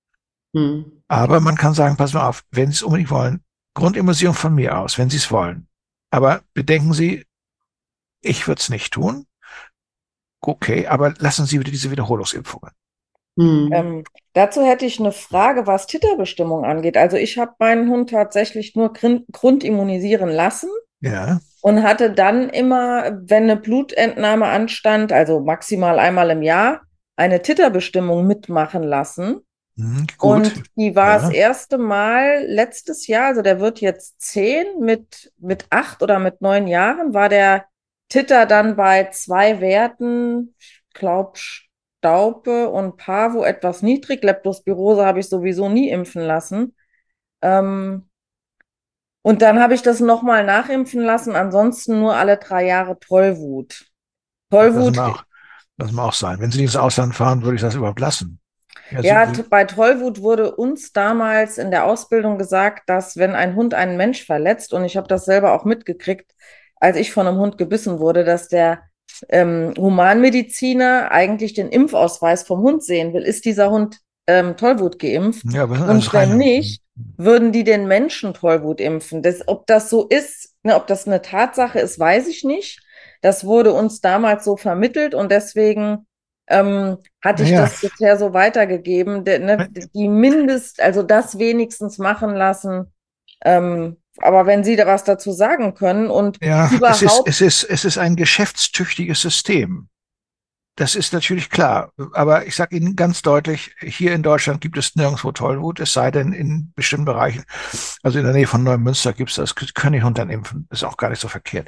Hm. Aber man kann sagen, pass mal auf, wenn Sie es unbedingt wollen, Grundimmunisierung von mir aus, wenn Sie es wollen. Aber bedenken Sie, ich würde es nicht tun. Okay, aber lassen Sie bitte diese Wiederholungsimpfungen. Hm. Ähm, dazu hätte ich eine Frage, was Titerbestimmung angeht. Also ich habe meinen Hund tatsächlich nur grin- grundimmunisieren lassen Ja. und hatte dann immer, wenn eine Blutentnahme anstand, also maximal einmal im Jahr, eine Titerbestimmung mitmachen lassen. Hm, gut. Und die war Ja. das erste Mal letztes Jahr, also der wird jetzt zehn, mit, mit acht oder mit neun Jahren war der Titer dann bei zwei Werten, ich glaube Staupe und Parvo etwas niedrig. Leptospirose habe ich sowieso nie impfen lassen. Ähm, und dann habe ich das nochmal nachimpfen lassen, ansonsten nur alle drei Jahre Tollwut. Lassen Tollwut, wir auch, lassen wir auch sein. Wenn Sie ins Ausland fahren, würde ich das überhaupt lassen. Ja, ja, so, t- bei Tollwut wurde uns damals in der Ausbildung gesagt, dass wenn ein Hund einen Mensch verletzt, und ich habe das selber auch mitgekriegt, als ich von einem Hund gebissen wurde, dass der ähm, Humanmediziner eigentlich den Impfausweis vom Hund sehen will. Ist dieser Hund ähm, Tollwut geimpft? ja, aber das Und ist reine- wenn nicht, würden die den Menschen Tollwut impfen. Das, ob das so ist, ne, ob das eine Tatsache ist, weiß ich nicht. Das wurde uns damals so vermittelt und deswegen ähm, hatte ich Naja. das bisher so weitergegeben. De, ne, die Mindest, also das wenigstens machen lassen. Ähm, aber wenn Sie da was dazu sagen können und Ja, es ist, überhaupt, es ist, es ist ein geschäftstüchtiges System. Das ist natürlich klar. Aber ich sage Ihnen ganz deutlich, hier in Deutschland gibt es nirgendwo Tollwut, es sei denn in bestimmten Bereichen. Also in der Nähe von Neumünster gibt es das, können die Hunde dann impfen. Ist auch gar nicht so verkehrt.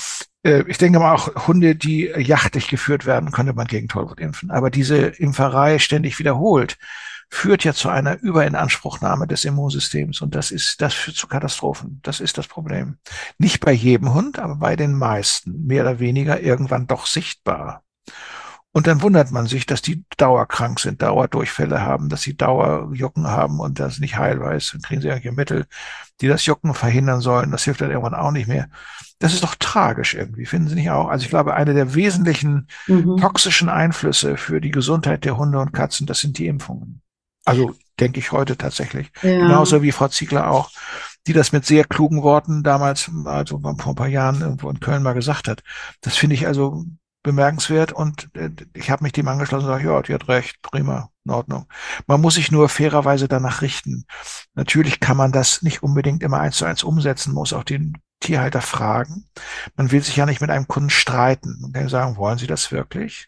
Äh, Ich denke mal auch Hunde, die jagdlich geführt werden, könnte man gegen Tollwut impfen. Aber diese Impferei ständig wiederholt, führt ja zu einer Überinanspruchnahme des Immunsystems. Und das ist, das führt zu Katastrophen. Das ist das Problem. Nicht bei jedem Hund, aber bei den meisten. Mehr oder weniger irgendwann doch sichtbar. Und dann wundert man sich, dass die dauerkrank sind, Dauerdurchfälle haben, dass sie Dauerjucken haben und das nicht heilbar ist. Dann kriegen sie irgendwelche Mittel, die das Jucken verhindern sollen. Das hilft dann irgendwann auch nicht mehr. Das ist doch tragisch irgendwie, finden Sie nicht auch? Also ich glaube, eine der wesentlichen Mhm. toxischen Einflüsse für die Gesundheit der Hunde und Katzen, das sind die Impfungen. Also denke ich heute tatsächlich. Ja. Genauso wie Frau Ziegler auch, die das mit sehr klugen Worten damals, also vor ein paar Jahren irgendwo in Köln mal gesagt hat. Das finde ich also bemerkenswert und äh, ich habe mich dem angeschlossen und gesagt, ja, die hat recht, prima, in Ordnung. Man muss sich nur fairerweise danach richten. Natürlich kann man das nicht unbedingt immer eins zu eins umsetzen, muss auch den Tierhalter fragen. Man will sich ja nicht mit einem Kunden streiten. Man kann sagen, wollen Sie das wirklich?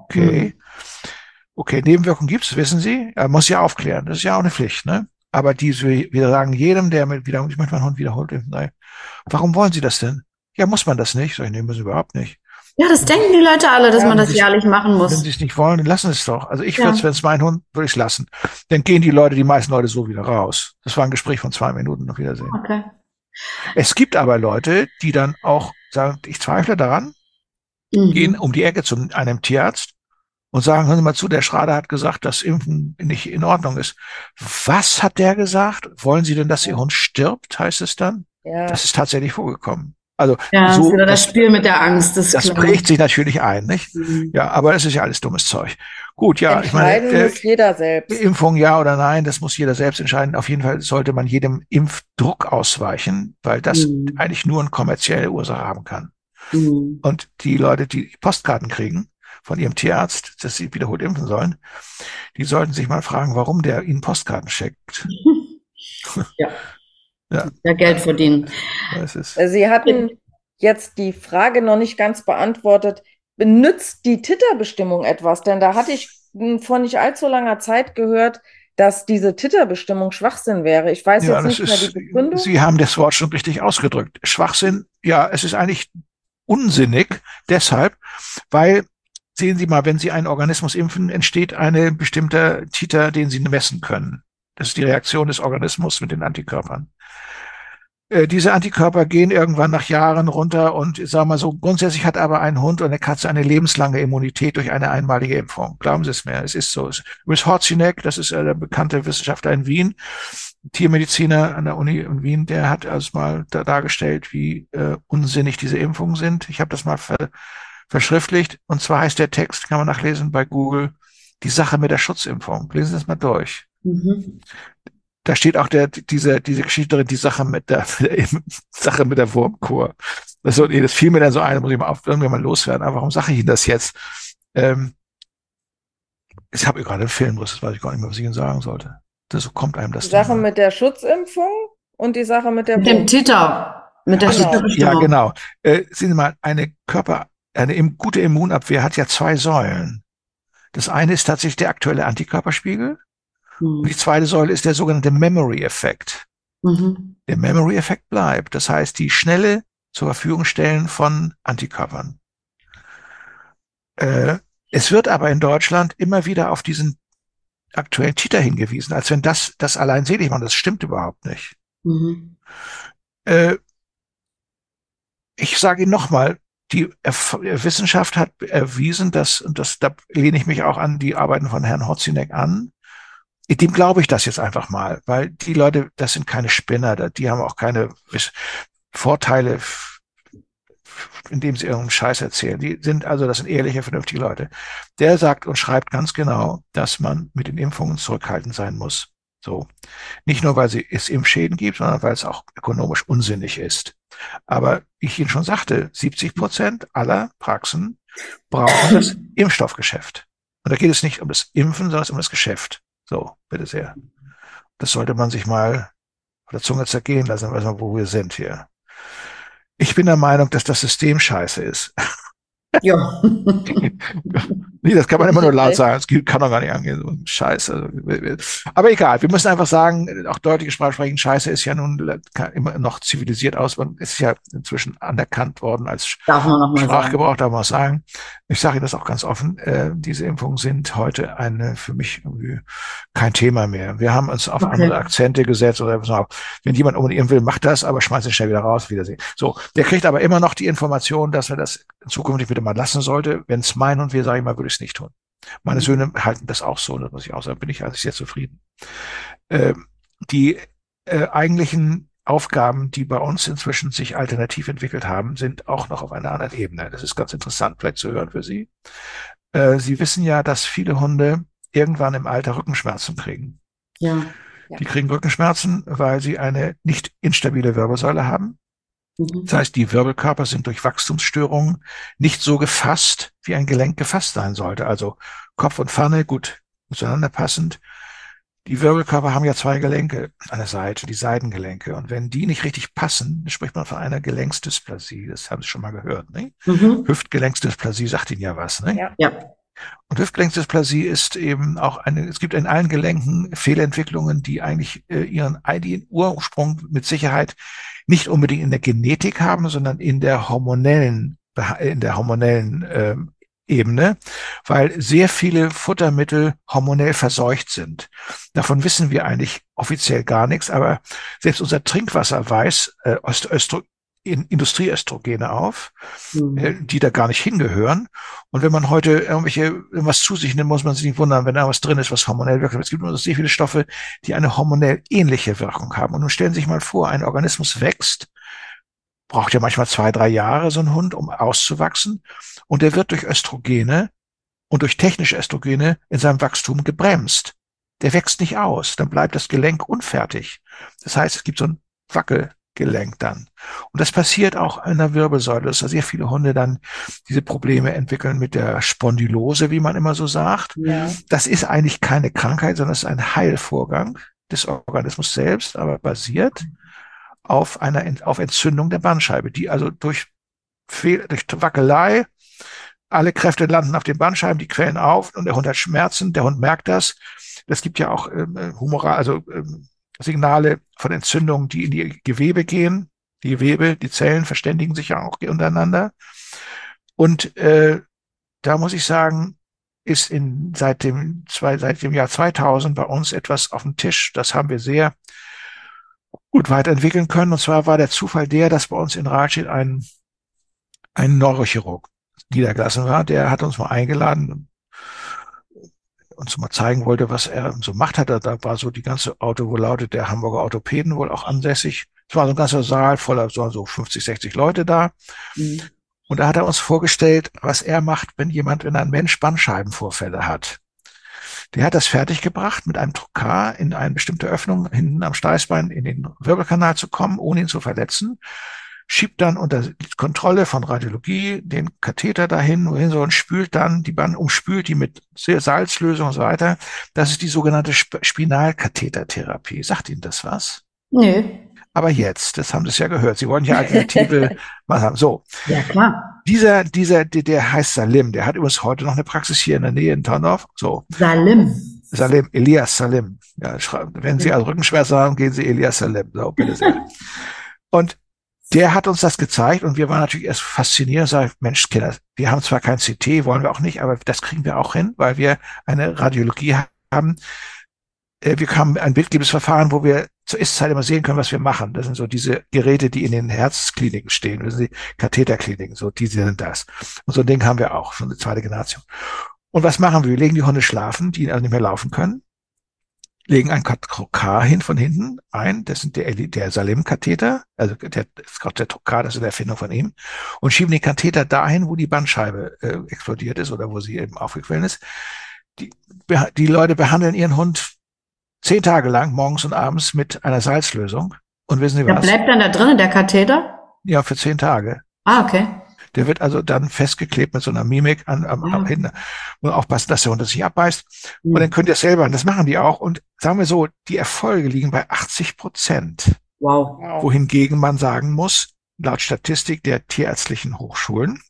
Okay. Okay, Nebenwirkungen gibt's, wissen Sie? Er muss ja aufklären. Das ist ja auch eine Pflicht, ne? Aber die, wir sagen jedem, der mit wieder, ich möchte meinen Hund wiederholt impfen, sei, warum wollen Sie das denn? Ja, muss man das nicht? Sag ich, nee, müssen wir überhaupt nicht. Ja, das denken die Leute alle, dass Ja, man das wenn Sie- jährlich machen Wenn muss. Sie es nicht wollen, dann lassen Sie es doch. Also ich Ja. würde es, wenn es mein Hund, würde ich es lassen. Dann gehen die Leute, die meisten Leute so wieder raus. Das war ein Gespräch von zwei Minuten. Auf Wiedersehen. Okay. Es gibt aber Leute, die dann auch sagen, ich zweifle daran, gehen Mhm. um die Ecke zu einem Tierarzt und sagen, hören Sie mal zu, der Schrader hat gesagt, dass Impfen nicht in Ordnung ist. Was hat der gesagt? Wollen Sie denn, dass Ihr Hund stirbt, heißt es dann? Ja. Das ist tatsächlich vorgekommen. Also Ja, das ist so, wieder das das, Spiel mit der Angst, das ist das klar. prägt sich natürlich ein, nicht? Mhm. Ja, aber es ist ja alles dummes Zeug. Gut, ja, ich meine, Entscheiden äh, muss jeder selbst. Impfung ja oder nein, das muss jeder selbst entscheiden. Auf jeden Fall sollte man jedem Impfdruck ausweichen, weil das Mhm. eigentlich nur eine kommerzielle Ursache haben kann. Mhm. Und die Leute, die Postkarten kriegen von ihrem Tierarzt, dass sie wiederholt impfen sollen, die sollten sich mal fragen, warum der ihnen Postkarten schickt. Ja. Ja, Ja, Geld verdienen. das ist, Sie hatten jetzt die Frage noch nicht ganz beantwortet. Benutzt die Titerbestimmung etwas? Denn da hatte ich hm, vor nicht allzu langer Zeit gehört, dass diese Titerbestimmung Schwachsinn wäre. Ich weiß ja, jetzt das nicht mehr die ist, Begründung. Sie haben das Wort schon richtig ausgedrückt. Schwachsinn, ja, es ist eigentlich unsinnig, deshalb, weil, sehen Sie mal, wenn Sie einen Organismus impfen, entsteht eine bestimmte Titer, den Sie messen können. Das ist die Reaktion des Organismus mit den Antikörpern. Äh, diese Antikörper gehen irgendwann nach Jahren runter und ich sage mal so, grundsätzlich hat aber ein Hund und eine Katze eine lebenslange Immunität durch eine einmalige Impfung. Glauben Sie es mir, es ist so. Louis Horzinek, das ist äh, der bekannte Wissenschaftler in Wien, Tiermediziner an der Uni in Wien, der hat also mal da, dargestellt, wie äh, unsinnig diese Impfungen sind. Ich habe das mal ver, verschriftlicht und zwar heißt der Text, kann man nachlesen bei Google, die Sache mit der Schutzimpfung. Lesen Sie das mal durch. Mhm. Da steht auch der, diese, diese Geschichte drin, die Sache mit der, mit der Sache mit der Wurmkur. Das, so, das fiel mir dann so ein, da muss ich mal auf, irgendwie mal loswerden. Aber warum sage ich Ihnen das jetzt? Ähm, ich habe gerade einen Film, das weiß ich gar nicht mehr, was ich Ihnen sagen sollte. Das, so kommt einem das Die Sache dann. mit der Schutzimpfung und die Sache mit der Mit dem Wurm. Titer, mit der Genau. Titerbestimmung. Ja, genau. Äh, sehen Sie mal, eine Körper, eine im, gute Immunabwehr hat ja zwei Säulen. Das eine ist tatsächlich der aktuelle Antikörperspiegel. Und die Mhm. zweite Säule ist der sogenannte Memory-Effekt. Mhm. Der Memory-Effekt bleibt. Das heißt, die schnelle zur Verfügung stellen von Antikörpern. Äh, es wird aber in Deutschland immer wieder auf diesen aktuellen Titer hingewiesen, als wenn das das allein selig macht. Das stimmt überhaupt nicht. Mhm. Äh, ich sage Ihnen nochmal, die Erf Wissenschaft hat erwiesen, dass, und das, da lehne ich mich auch an die Arbeiten von Herrn Horzinek an, dem glaube ich das jetzt einfach mal, weil die Leute, das sind keine Spinner, die haben auch keine Vorteile, indem sie irgendeinen Scheiß erzählen. Die sind also, das sind ehrliche, vernünftige Leute. Der sagt und schreibt ganz genau, dass man mit den Impfungen zurückhaltend sein muss. So. Nicht nur, weil es Impfschäden gibt, sondern weil es auch ökonomisch unsinnig ist. Aber wie ich Ihnen schon sagte, siebzig Prozent aller Praxen brauchen das Impfstoffgeschäft. Und da geht es nicht um das Impfen, sondern es um das Geschäft. So, bitte sehr. Das sollte man sich mal auf der Zunge zergehen lassen, weiß man, wo wir sind hier. Ich bin der Meinung, dass das System scheiße ist. Ja. Nee, das kann man immer nur laut sagen. Es kann doch gar nicht angehen. So Scheiße. Aber egal, wir müssen einfach sagen, auch deutliche Sprache sprechen. Scheiße ist ja nun immer noch zivilisiert aus. Man ist ja inzwischen anerkannt worden als Darf man noch mal Sprachgebrauch, darf man auch sagen. Ich sage Ihnen das auch ganz offen. Äh, diese Impfungen sind heute eine für mich irgendwie kein Thema mehr. Wir haben uns auf Okay. andere Akzente gesetzt oder so. Wenn jemand unbedingt impfen will, macht das, aber schmeißt ihn schnell wieder raus. Wiedersehen. So, der kriegt aber immer noch die Information, dass er das zukünftig bitte mal lassen sollte. Wenn es mein und wir, sage ich mal, würde ich es nicht tun. Meine Mhm. Söhne halten das auch so, das muss ich auch sagen, bin ich also sehr zufrieden. Äh, die äh, eigentlichen Aufgaben, die bei uns inzwischen sich alternativ entwickelt haben, sind auch noch auf einer anderen Ebene. Das ist ganz interessant vielleicht zu hören für Sie. Äh, Sie wissen ja, dass viele Hunde irgendwann im Alter Rückenschmerzen kriegen. Ja. Die kriegen Rückenschmerzen, weil sie eine nicht instabile Wirbelsäule haben. Mhm. Das heißt, die Wirbelkörper sind durch Wachstumsstörungen nicht so gefasst, wie ein Gelenk gefasst sein sollte. Also Kopf und Pfanne, gut zueinander passend. Die Wirbelkörper haben ja zwei Gelenke an der Seite, die Seitengelenke. Und wenn die nicht richtig passen, dann spricht man von einer Gelenksdysplasie. Das haben Sie schon mal gehört, ne? Mhm. Hüftgelenksdysplasie sagt Ihnen ja was, ne? Ja. Ja. Und Hüftgelenksdysplasie ist eben auch eine, es gibt in allen Gelenken Fehlentwicklungen, die eigentlich äh, ihren, ihren Ursprung mit Sicherheit nicht unbedingt in der Genetik haben, sondern in der hormonellen, in der hormonellen äh, Ebene, weil sehr viele Futtermittel hormonell verseucht sind. Davon wissen wir eigentlich offiziell gar nichts, aber selbst unser Trinkwasser weist äh, Östro in Industrieöstrogene auf, Mhm. äh, die da gar nicht hingehören. Und wenn man heute irgendwelche irgendwas zu sich nimmt, muss man sich nicht wundern, wenn da was drin ist, was hormonell wirkt. Es gibt nur sehr viele Stoffe, die eine hormonell ähnliche Wirkung haben. Und nun stellen Sie sich mal vor, ein Organismus wächst, braucht ja manchmal zwei, drei Jahre so ein Hund, um auszuwachsen. Und der wird durch Östrogene und durch technische Östrogene in seinem Wachstum gebremst. Der wächst nicht aus, dann bleibt das Gelenk unfertig. Das heißt, es gibt so ein Wackelgelenk dann. Und das passiert auch in der Wirbelsäule, dass da sehr viele Hunde dann diese Probleme entwickeln mit der Spondylose, wie man immer so sagt. Ja. Das ist eigentlich keine Krankheit, sondern es ist ein Heilvorgang des Organismus selbst, aber basiert auf einer auf Entzündung der Bandscheibe, die also durch Fehl, durch Wackelei, alle Kräfte landen auf den Bandscheiben, die quellen auf und der Hund hat Schmerzen, der Hund merkt das. Das gibt ja auch ähm, humoral, also ähm, Signale von Entzündungen, die in die Gewebe gehen. Die Gewebe, die Zellen verständigen sich ja auch untereinander. Und äh, da muss ich sagen, ist in seit dem zwei, seit dem Jahr zweitausend bei uns etwas auf dem Tisch. Das haben wir sehr gut weiterentwickeln können. Und zwar war der Zufall der, dass bei uns in Rahlstedt ein, ein Neurochirurg niedergelassen war. Der hat uns mal eingeladen, uns mal zeigen wollte, was er so macht hat. Da war so die ganze Auto, wo lautet der Hamburger Orthopäden wohl auch ansässig. Es war so ein ganzer Saal voller so, so fünfzig, sechzig Leute da. Mhm. Und da hat er uns vorgestellt, was er macht, wenn jemand, wenn ein Mensch Bandscheibenvorfälle hat. Der hat das fertiggebracht, mit einem Trokar in eine bestimmte Öffnung hinten am Steißbein in den Wirbelkanal zu kommen, ohne ihn zu verletzen. Schiebt dann unter Kontrolle von Radiologie den Katheter dahin, wohin so und spült dann die Band, umspült die mit Salzlösung und so weiter. Das ist die sogenannte Sp- Spinalkathetertherapie. Sagt Ihnen das was? Nö. Aber jetzt, das haben Sie es ja gehört. Sie wollen ja alternative was haben. So. Ja, klar. Dieser, dieser, der, der heißt Salim. Der hat übrigens heute noch eine Praxis hier in der Nähe in Tondorf. So. Salim. Salim, Elias Salim. Ja, schreiben. Wenn Sie also Rückenschmerzen haben, gehen Sie Elias Salim. So, bitte sehr. Und der hat uns das gezeigt und wir waren natürlich erst fasziniert und sagen, Mensch, Kinder, wir haben zwar kein C T, wollen wir auch nicht, aber das kriegen wir auch hin, weil wir eine Radiologie haben. Wir haben ein bildgebendes Verfahren, wo wir zur Ist-Zeit immer sehen können, was wir machen. Das sind so diese Geräte, die in den Herzkliniken stehen, das sind die Katheterkliniken, so die sind das. Und so ein Ding haben wir auch, schon eine zweite Generation. Und was machen wir? Wir legen die Hunde schlafen, die also nicht mehr laufen können, legen ein Trokar hin von hinten ein, das sind der, der Salim-Katheter, also der, der Trokar, das ist eine Erfindung von ihm, und schieben den Katheter dahin, wo die Bandscheibe äh, explodiert ist oder wo sie eben aufgequollen ist. Die, die Leute behandeln ihren Hund zehn Tage lang, morgens und abends, mit einer Salzlösung. Und wissen Sie Der was? bleibt dann da drinnen, der Katheter? Ja, für zehn Tage. Ah, okay. Der wird also dann festgeklebt mit so einer Mimik an, am, Ja. am hinten. Und aufpassen, dass der Hund das nicht abbeißt. Mhm. Und dann könnt ihr es selber, und das machen die auch. Und sagen wir so, die Erfolge liegen bei achtzig Prozent. Wow. Wow. Wohingegen man sagen muss, laut Statistik der tierärztlichen Hochschulen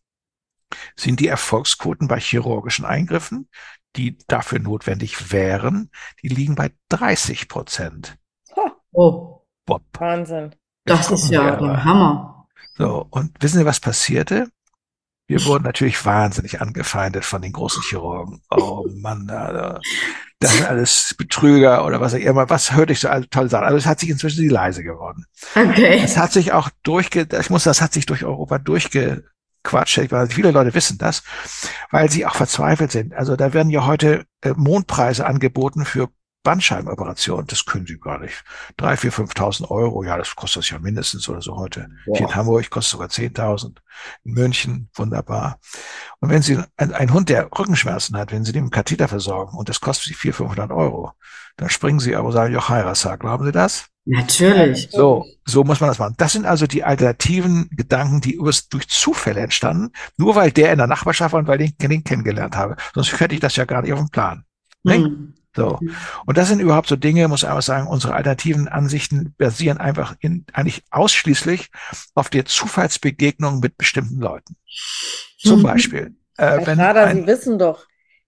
sind die Erfolgsquoten bei chirurgischen Eingriffen, die dafür notwendig wären, die liegen bei dreißig Prozent. Ha, Oh, Bob. Wahnsinn. das Jetzt ist kommen wir ja aber. der Hammer. So, und wissen Sie, was passierte? Wir wurden natürlich wahnsinnig angefeindet von den großen Chirurgen. Oh Mann, also, das sind alles Betrüger oder was auch immer. Was hörte ich so alle tolle Sachen. Also es hat sich inzwischen die leise geworden. Okay. Es hat sich auch durchge, ich muss, das hat sich durch Europa durchgequatscht. Ich weiß, viele Leute wissen das, weil sie auch verzweifelt sind. Also da werden ja heute äh, Mondpreise angeboten für Bandscheibenoperationen. Das können sie gar nicht. Drei, vier, fünftausend Euro. Ja, das kostet das ja mindestens oder so heute. Boah. Hier in Hamburg kostet sogar zehntausend. In München, wunderbar. Und wenn Sie ein, ein Hund, der Rückenschmerzen hat, wenn Sie dem einen Katheter versorgen und das kostet Sie vierhundert, fünfhundert Euro, dann springen Sie aber und sagen, Joch Heirasa, glauben Sie das? Natürlich. So, so muss man das machen. Das sind also die alternativen Gedanken, die übers, durch Zufälle entstanden, nur weil der in der Nachbarschaft war und weil ich den kennengelernt habe. Sonst hätte ich das ja gar nicht auf dem Plan. Nicht? Hm. So. Und das sind überhaupt so Dinge, muss ich einfach sagen, unsere alternativen Ansichten basieren einfach in, eigentlich ausschließlich auf der Zufallsbegegnung mit bestimmten Leuten. Zum Mhm. Beispiel, äh, Herr wenn Schrader, ein, Sie wissen doch,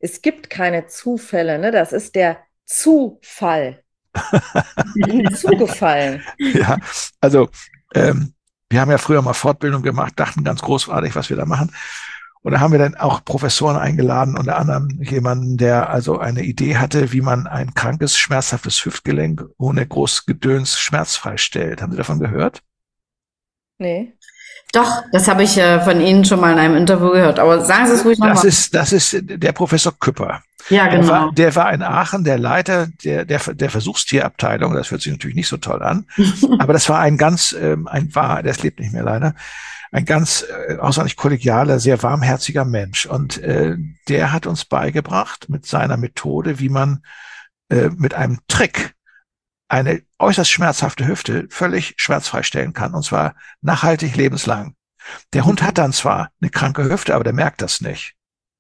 es gibt keine Zufälle, ne? Das ist der Zufall. Ihnen zugefallen. Ja, also ähm, wir haben ja früher mal Fortbildung gemacht, dachten ganz großartig, was wir da machen. Und da haben wir dann auch Professoren eingeladen, unter anderem jemanden, der also eine Idee hatte, wie man ein krankes, schmerzhaftes Hüftgelenk ohne groß Gedöns schmerzfrei stellt. Haben Sie davon gehört? Nee. Doch, das habe ich äh, von Ihnen schon mal in einem Interview gehört. Aber sagen Sie es ruhig nochmal. Das ist, das ist der Professor Küpper. Ja, Der genau. war, der war in Aachen der Leiter der, der, der Versuchstierabteilung. Das hört sich natürlich nicht so toll an. Aber das war ein ganz, ähm, ein war, das lebt nicht mehr leider, ein ganz äh, außerordentlich kollegialer, sehr warmherziger Mensch. Und äh, der hat uns beigebracht mit seiner Methode, wie man äh, mit einem Trick eine äußerst schmerzhafte Hüfte völlig schmerzfrei stellen kann. Und zwar nachhaltig lebenslang. Der Hund hat dann zwar eine kranke Hüfte, aber der merkt das nicht.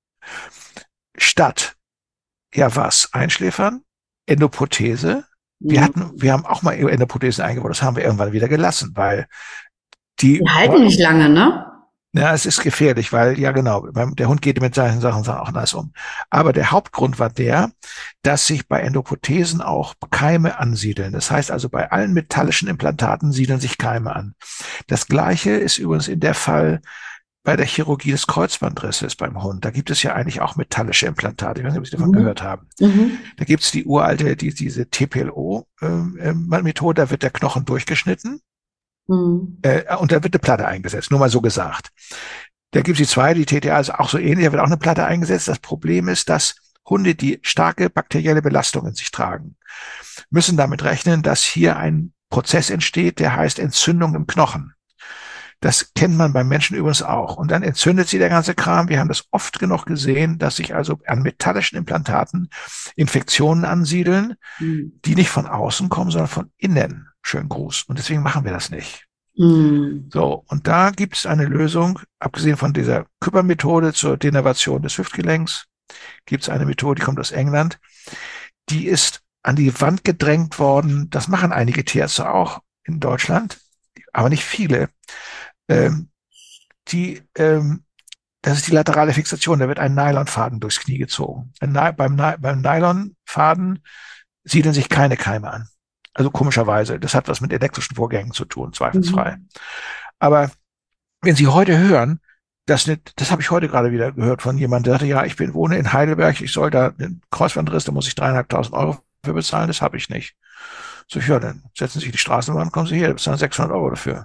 Statt, ja was, Einschläfern, Endoprothese. Wir hatten, wir haben auch mal Endoprothesen eingebaut, das haben wir irgendwann wieder gelassen, weil die, Die halten nicht lange, ne? ja, es ist gefährlich, weil, ja genau, der Hund geht mit seinen Sachen auch anders um. Aber der Hauptgrund war der, dass sich bei Endoprothesen auch Keime ansiedeln. Das heißt also, bei allen metallischen Implantaten siedeln sich Keime an. Das Gleiche ist übrigens in der Fall bei der Chirurgie des Kreuzbandrisses beim Hund. Da gibt es ja eigentlich auch metallische Implantate. Ich weiß nicht, ob Sie davon Mhm. gehört haben. Mhm. Da gibt es die uralte, die, diese T P L O-Methode, da wird der Knochen durchgeschnitten. Mhm. Äh, und da wird eine Platte eingesetzt, nur mal so gesagt. Da gibt es die zwei, die T T A ist auch so ähnlich, da wird auch eine Platte eingesetzt. Das Problem ist, dass Hunde, die starke bakterielle Belastung in sich tragen, müssen damit rechnen, dass hier ein Prozess entsteht, der heißt Entzündung im Knochen. Das kennt man beim Menschen übrigens auch. Und dann entzündet sich der ganze Kram. Wir haben das oft genug gesehen, dass sich also an metallischen Implantaten Infektionen ansiedeln, Mhm. die nicht von außen kommen, sondern von innen. Schönen Gruß. Und deswegen machen wir das nicht. Mhm. So, und da gibt es eine Lösung, abgesehen von dieser Küpper-Methode zur Denervation des Hüftgelenks, gibt es eine Methode, die kommt aus England, die ist an die Wand gedrängt worden. Das machen einige Tierärzte auch in Deutschland, aber nicht viele. Ähm, die, ähm, das ist die laterale Fixation. Da wird ein Nylonfaden durchs Knie gezogen. Ein, beim, beim Nylonfaden siedeln sich keine Keime an. Also komischerweise. Das hat was mit elektrischen Vorgängen zu tun, zweifelsfrei. Mhm. Aber wenn Sie heute hören, das, nicht, das habe ich heute gerade wieder gehört von jemandem, der sagte, ja, ich bin, wohne in Heidelberg, ich soll da einen Kreuzbandriss, da muss ich dreieinhalbtausend Euro für bezahlen, das habe ich nicht. So, ja, dann setzen Sie sich die Straßenbahn, kommen Sie hier, bezahlen sechshundert Euro dafür.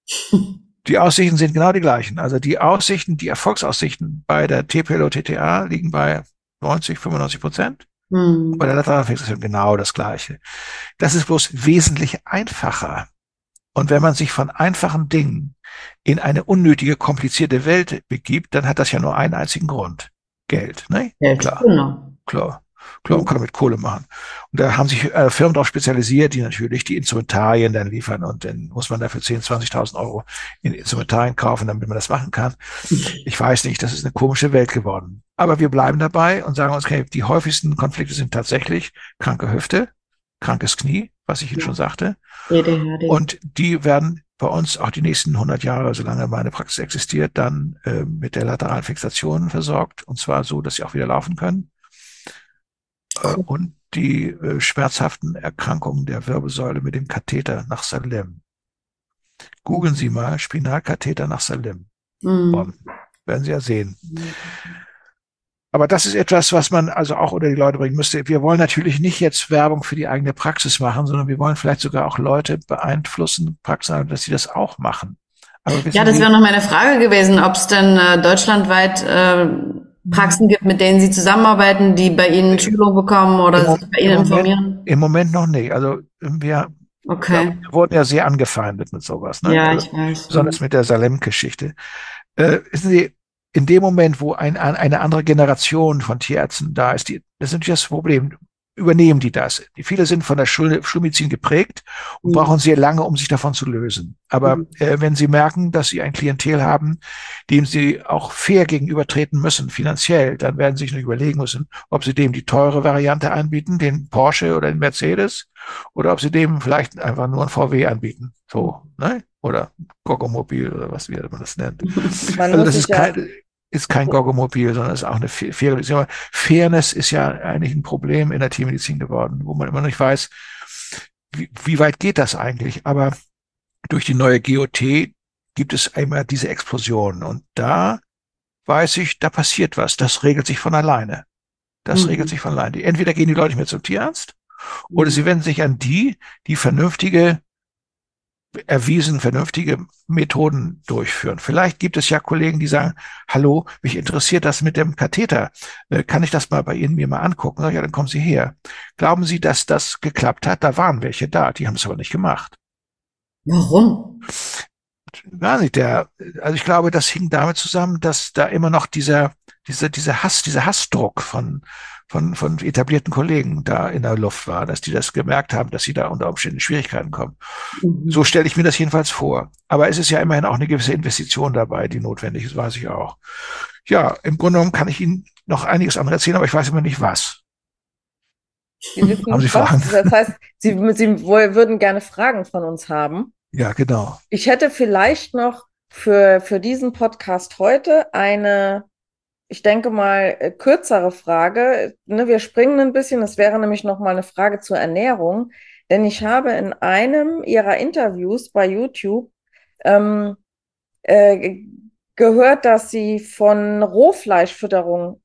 Die Aussichten sind genau die gleichen. Also die Aussichten, die Erfolgsaussichten bei der T P L O-T T A liegen bei neunzig, fünfundneunzig Prozent. Mhm. Bei der Lateralfixation genau das Gleiche. Das ist bloß wesentlich einfacher. Und wenn man sich von einfachen Dingen in eine unnötige, komplizierte Welt begibt, dann hat das ja nur einen einzigen Grund. Geld, ne? Geld, Klar. genau. Klar. Klar, man kann damit Kohle machen. Und da haben sich äh, Firmen darauf spezialisiert, die natürlich die Instrumentarien dann liefern und dann muss man dafür zehntausend, zwanzigtausend Euro in Instrumentarien kaufen, damit man das machen kann. Ich weiß nicht, das ist eine komische Welt geworden. Aber wir bleiben dabei und sagen uns, okay, die häufigsten Konflikte sind tatsächlich kranke Hüfte, krankes Knie, was ich Ihnen schon sagte. D D H D. Und die werden bei uns auch die nächsten hundert Jahre, solange meine Praxis existiert, dann äh, mit der lateralen Fixation versorgt. Und zwar so, dass sie auch wieder laufen können. Und die äh, schmerzhaften Erkrankungen der Wirbelsäule mit dem Katheter nach Salem. Googeln Sie mal Spinalkatheter nach Salem. Mhm. Werden Sie ja sehen. Aber das ist etwas, was man also auch unter die Leute bringen müsste. Wir wollen natürlich nicht jetzt Werbung für die eigene Praxis machen, sondern wir wollen vielleicht sogar auch Leute beeinflussen, Praxen, dass sie das auch machen. Aber ja, das wäre noch meine Frage gewesen, ob es denn äh, deutschlandweit äh, Praxen gibt, mit denen Sie zusammenarbeiten, die bei Ihnen Schulung bekommen oder Im, sich bei Ihnen im Moment, informieren? Im Moment noch nicht. Also wir, okay. wir wurden ja sehr angefeindet mit sowas. Ne? Ja, also, ich weiß. Besonders mit der Salem-Geschichte. Äh, wissen Sie, in dem Moment, wo ein, eine andere Generation von Tierärzten da ist, die, das ist natürlich das Problem, übernehmen die das. Die viele sind von der Schul Schulmedizin geprägt und mhm. brauchen sehr lange, um sich davon zu lösen. Aber mhm. äh, wenn sie merken, dass sie ein Klientel haben, dem sie auch fair gegenübertreten müssen, finanziell, dann werden sie sich noch überlegen müssen, ob sie dem die teure Variante anbieten, den Porsche oder den Mercedes, oder ob sie dem vielleicht einfach nur ein V W anbieten. So, ne? Oder Goggomobil oder was wie man das nennt. Man also muss das sich ist ja kein, ist kein Goggomobil, sondern ist auch eine faire Beziehung. Fairness ist ja eigentlich ein Problem in der Tiermedizin geworden, wo man immer nicht weiß, wie, wie weit geht das eigentlich. Aber durch die neue G O T gibt es einmal diese Explosion. Und da weiß ich, da passiert was. Das regelt sich von alleine. Das Mhm. regelt sich von alleine. Entweder gehen die Leute nicht mehr zum Tierarzt oder Mhm. sie wenden sich an die, die vernünftige, erwiesen vernünftige Methoden durchführen. Vielleicht gibt es ja Kollegen, die sagen, hallo, mich interessiert das mit dem Katheter. Äh, Kann ich das mal bei Ihnen mir mal angucken? Sag ich, ja, dann kommen Sie her. Glauben Sie, dass das geklappt hat? Da waren welche da, die haben es aber nicht gemacht. Warum? Gar nicht. Der, also ich glaube, das hing damit zusammen, dass da immer noch dieser, dieser, dieser Hass, dieser Hassdruck von, von, von etablierten Kollegen da in der Luft war, dass die das gemerkt haben, dass sie da unter Umständen in Schwierigkeiten kommen. Mhm. So stelle ich mir das jedenfalls vor. Aber es ist ja immerhin auch eine gewisse Investition dabei, die notwendig ist, weiß ich auch. Ja, im Grunde genommen kann ich Ihnen noch einiges anderes erzählen, aber ich weiß immer nicht was. Sie wissen Haben Sie nicht was. Fragen? Das heißt, Sie, Sie woll- würden gerne Fragen von uns haben. Ja, genau. Ich hätte vielleicht noch für, für diesen Podcast heute eine, ich denke mal, äh, kürzere Frage. Ne, wir springen ein bisschen. Das wäre nämlich noch mal eine Frage zur Ernährung. Denn ich habe in einem Ihrer Interviews bei YouTube ähm, äh, gehört, dass Sie von Rohfleischfütterung,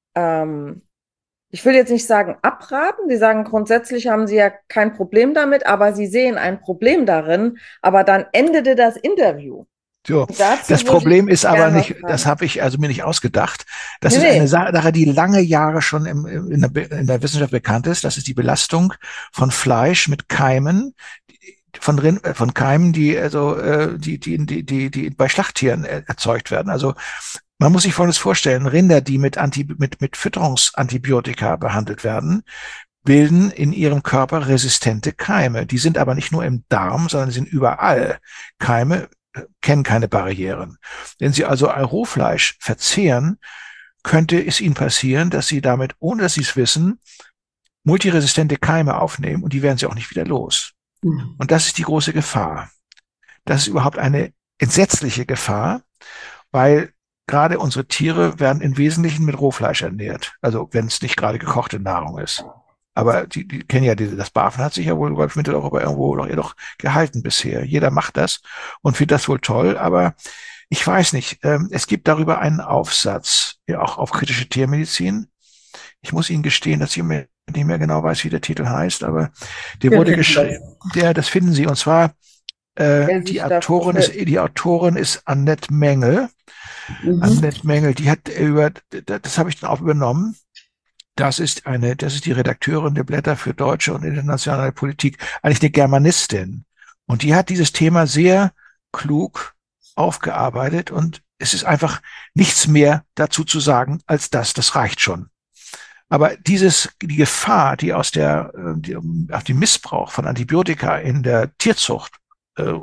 ähm, ich will jetzt nicht sagen abraten. Sie sagen, grundsätzlich haben Sie ja kein Problem damit, aber Sie sehen ein Problem darin. Aber dann endete das Interview. So, Und dazu das würde Problem ich ist aber gerne was nicht, fragen. das habe ich also mir nicht ausgedacht. Das Nee, ist eine nee. Sache, die lange Jahre schon im, im- in, der, Be- in der Wissenschaft bekannt ist. Das ist die Belastung von Fleisch mit Keimen, von, Rind, äh, von Keimen, die also äh, die, die, die, die, die bei Schlachttieren äh, erzeugt werden. Also man muss sich Folgendes vorstellen: Rinder, die mit Anti, mit, mit Fütterungsantibiotika behandelt werden, bilden in ihrem Körper resistente Keime. Die sind aber nicht nur im Darm, sondern sind überall. Keime äh, kennen keine Barrieren. Wenn Sie also Rohfleisch verzehren, könnte es Ihnen passieren, dass Sie damit, ohne dass Sie es wissen, multiresistente Keime aufnehmen und die werden Sie auch nicht wieder los. Mhm. Und das ist die große Gefahr. Das ist überhaupt eine entsetzliche Gefahr, weil gerade unsere Tiere werden im Wesentlichen mit Rohfleisch ernährt. Also wenn es nicht gerade gekochte Nahrung ist. Aber die, die kennen ja diese, das BaFin hat sich ja wohl über Mitteleuropa irgendwo doch, doch gehalten bisher. Jeder macht das und findet das wohl toll, aber ich weiß nicht. Ähm, es gibt darüber einen Aufsatz, ja auch auf kritische Tiermedizin. Ich muss Ihnen gestehen, dass ich mir nicht mehr genau weiß, wie der Titel heißt, aber der Wir wurde finden geschrieben, der, das finden Sie, und zwar äh, Wer die sich da Autorin ist, die Autorin ist Annette Mengel. Mhm. Annette Mengel, die hat über, das habe ich dann auch übernommen. Das ist eine, das ist die Redakteurin der Blätter für deutsche und internationale Politik, eigentlich eine Germanistin. Und die hat dieses Thema sehr klug aufgearbeitet und es ist einfach nichts mehr dazu zu sagen als das. Das reicht schon. Aber dieses, die Gefahr, die aus der, die, auf den Missbrauch von Antibiotika in der Tierzucht äh,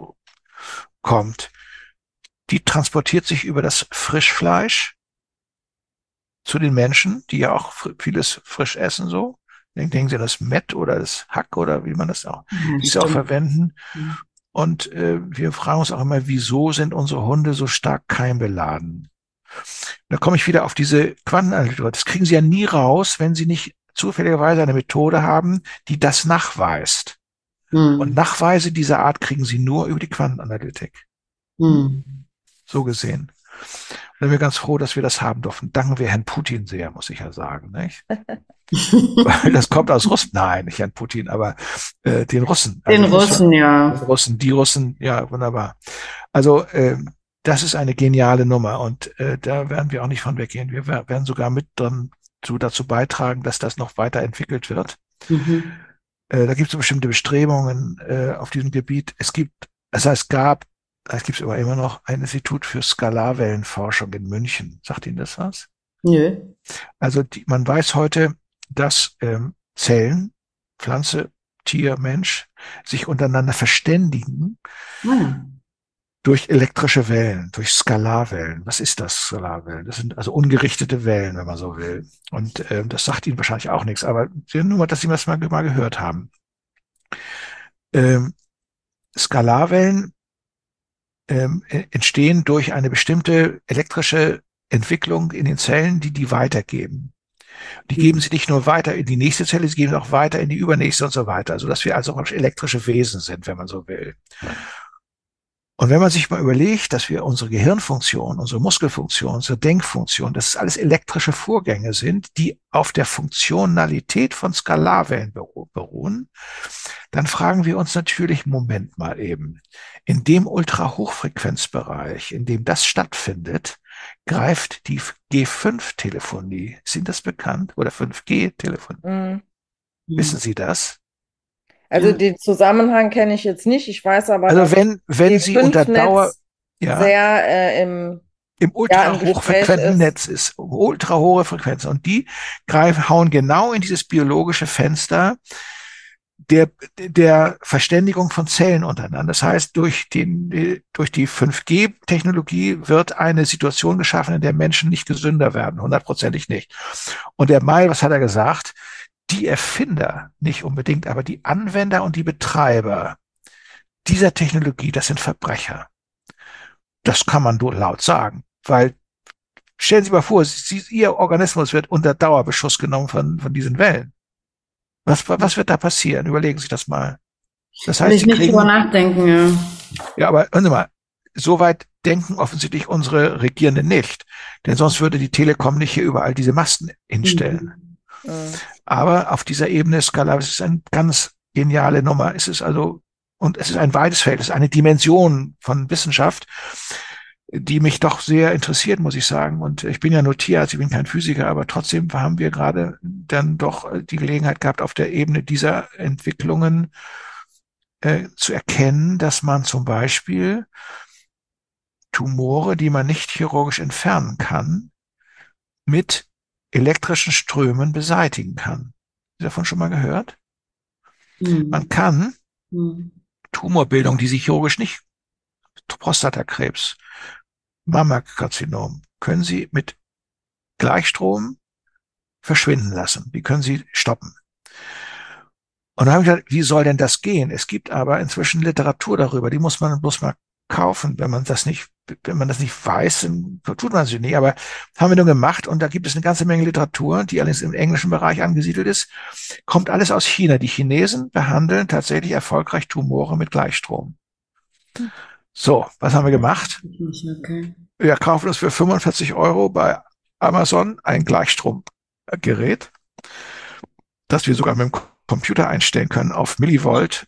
kommt, die transportiert sich über das Frischfleisch zu den Menschen, die ja auch vieles frisch essen, so. Denken Sie das Mett oder das Hack oder wie man das auch, Ja, wie es auch stimmt. verwenden. Mhm. Und äh, wir fragen uns auch immer, wieso sind unsere Hunde so stark keimbeladen? Da komme ich wieder auf diese Quantenanalyse. Das kriegen Sie ja nie raus, wenn Sie nicht zufälligerweise eine Methode haben, die das nachweist. Und Mhm. Nachweise dieser Art kriegen Sie nur über die Quantenanalytik. Mhm. So gesehen. Und da sind wir ganz froh, dass wir das haben durften. Danken wir Herrn Putin sehr, muss ich ja sagen. Nicht? Weil das kommt aus Russland. Nein, nicht Herrn Putin, aber äh, den Russen. Den Also, Russen, ja. Den Russen, die Russen, ja, wunderbar. Also ähm, das ist eine geniale Nummer und äh, da werden wir auch nicht von weggehen. Wir werden sogar mit dran zu, dazu beitragen, dass das noch weiterentwickelt wird. Mhm. Äh, da gibt es so bestimmte Bestrebungen äh, auf diesem Gebiet. Es gibt, das heißt, es gab, es gibt aber immer noch ein Institut für Skalarwellenforschung in München. Sagt Ihnen das was? Nö. Also die, man weiß heute, dass ähm, Zellen, Pflanze, Tier, Mensch, sich untereinander verständigen Ah. durch elektrische Wellen, durch Skalarwellen. Was ist das, Skalarwellen? Das sind also ungerichtete Wellen, wenn man so will. Und ähm, das sagt Ihnen wahrscheinlich auch nichts, aber nur mal, dass Sie das mal, mal gehört haben. Ähm, Skalarwellen ähm, entstehen durch eine bestimmte elektrische Entwicklung in den Zellen, die die weitergeben. Die geben sie nicht nur weiter in die nächste Zelle, sie geben auch weiter in die übernächste und so weiter, sodass wir also elektrische Wesen sind, wenn man so will. Und wenn man sich mal überlegt, dass wir unsere Gehirnfunktion, unsere Muskelfunktion, unsere Denkfunktion, dass es alles elektrische Vorgänge sind, die auf der Funktionalität von Skalarwellen beruhen, dann fragen wir uns natürlich, Moment mal eben, in dem Ultrahochfrequenzbereich, in dem das stattfindet, greift die G fünf Telefonie. Ist Ihnen das bekannt? Oder fünf G Telefonie? Mhm. Wissen Sie das? Also den Zusammenhang kenne ich jetzt nicht. Ich weiß aber, also wenn, wenn Sie unter Dauer ja, sehr äh, im, im ultrahochfrequenten ja, Netz ist, ultrahohe Frequenzen. Und die greifen, hauen genau in dieses biologische Fenster der, der Verständigung von Zellen untereinander. Das heißt, durch, den, durch die fünf G Technologie wird eine Situation geschaffen, in der Menschen nicht gesünder werden, hundertprozentig nicht. Und der May, was hat er gesagt? Die Erfinder, nicht unbedingt, aber die Anwender und die Betreiber dieser Technologie, das sind Verbrecher. Das kann man nur laut sagen, weil stellen Sie mal vor, Sie, Ihr Organismus wird unter Dauerbeschuss genommen von, von diesen Wellen. Was, was wird da passieren? Überlegen Sie das mal. Das heißt, Will ich nicht drüber nachdenken, ja. Ja, aber hören Sie mal, soweit denken offensichtlich unsere Regierenden nicht, denn sonst würde die Telekom nicht hier überall diese Masten hinstellen. Mhm. Aber auf dieser Ebene Skala, es ist eine ganz geniale Nummer. Es ist also, und es ist ein weites Feld, es ist eine Dimension von Wissenschaft, die mich doch sehr interessiert, muss ich sagen. Und ich bin ja nur Tierarzt, ich bin kein Physiker, aber trotzdem haben wir gerade dann doch die Gelegenheit gehabt, auf der Ebene dieser Entwicklungen äh, zu erkennen, dass man zum Beispiel Tumore, die man nicht chirurgisch entfernen kann, mit elektrischen Strömen beseitigen kann. Haben Sie davon schon mal gehört? Mhm. Man kann mhm. Tumorbildung, die sich chirurgisch nicht, Prostatakrebs, Mammakarzinom, können Sie mit Gleichstrom verschwinden lassen. Die können Sie stoppen. Und da habe ich gesagt, wie soll denn das gehen? Es gibt aber inzwischen Literatur darüber, die muss man bloß mal kaufen. Wenn man das nicht, wenn man das nicht weiß, dann tut man sie nicht. Aber haben wir nur gemacht und da gibt es eine ganze Menge Literatur, die allerdings im englischen Bereich angesiedelt ist. Kommt alles aus China. Die Chinesen behandeln tatsächlich erfolgreich Tumore mit Gleichstrom. So, was haben wir gemacht? Okay. Wir kaufen uns für fünfundvierzig Euro bei Amazon ein Gleichstromgerät, das wir sogar mit dem Computer einstellen können auf Millivolt,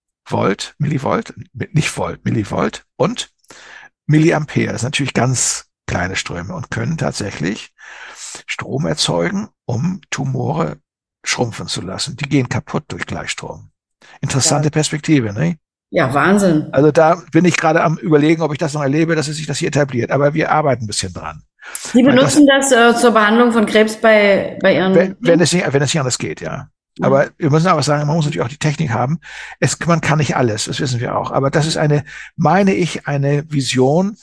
Volt, Millivolt, nicht Volt, Millivolt und Milliampere. Das sind natürlich ganz kleine Ströme und können tatsächlich Strom erzeugen, um Tumore schrumpfen zu lassen. Die gehen kaputt durch Gleichstrom. Interessante ja. Perspektive, ne? Ja, Wahnsinn. Also da bin ich gerade am Überlegen, ob ich das noch erlebe, dass es sich das hier etabliert. Aber wir arbeiten ein bisschen dran. Sie benutzen das, das äh, zur Behandlung von Krebs bei, bei Ihren... Wenn, wenn, es nicht, wenn es nicht anders geht, ja. Ja. Aber wir müssen aber sagen, man muss natürlich auch die Technik haben. Es, man kann nicht alles, das wissen wir auch. Aber das ist eine, meine ich, eine Vision,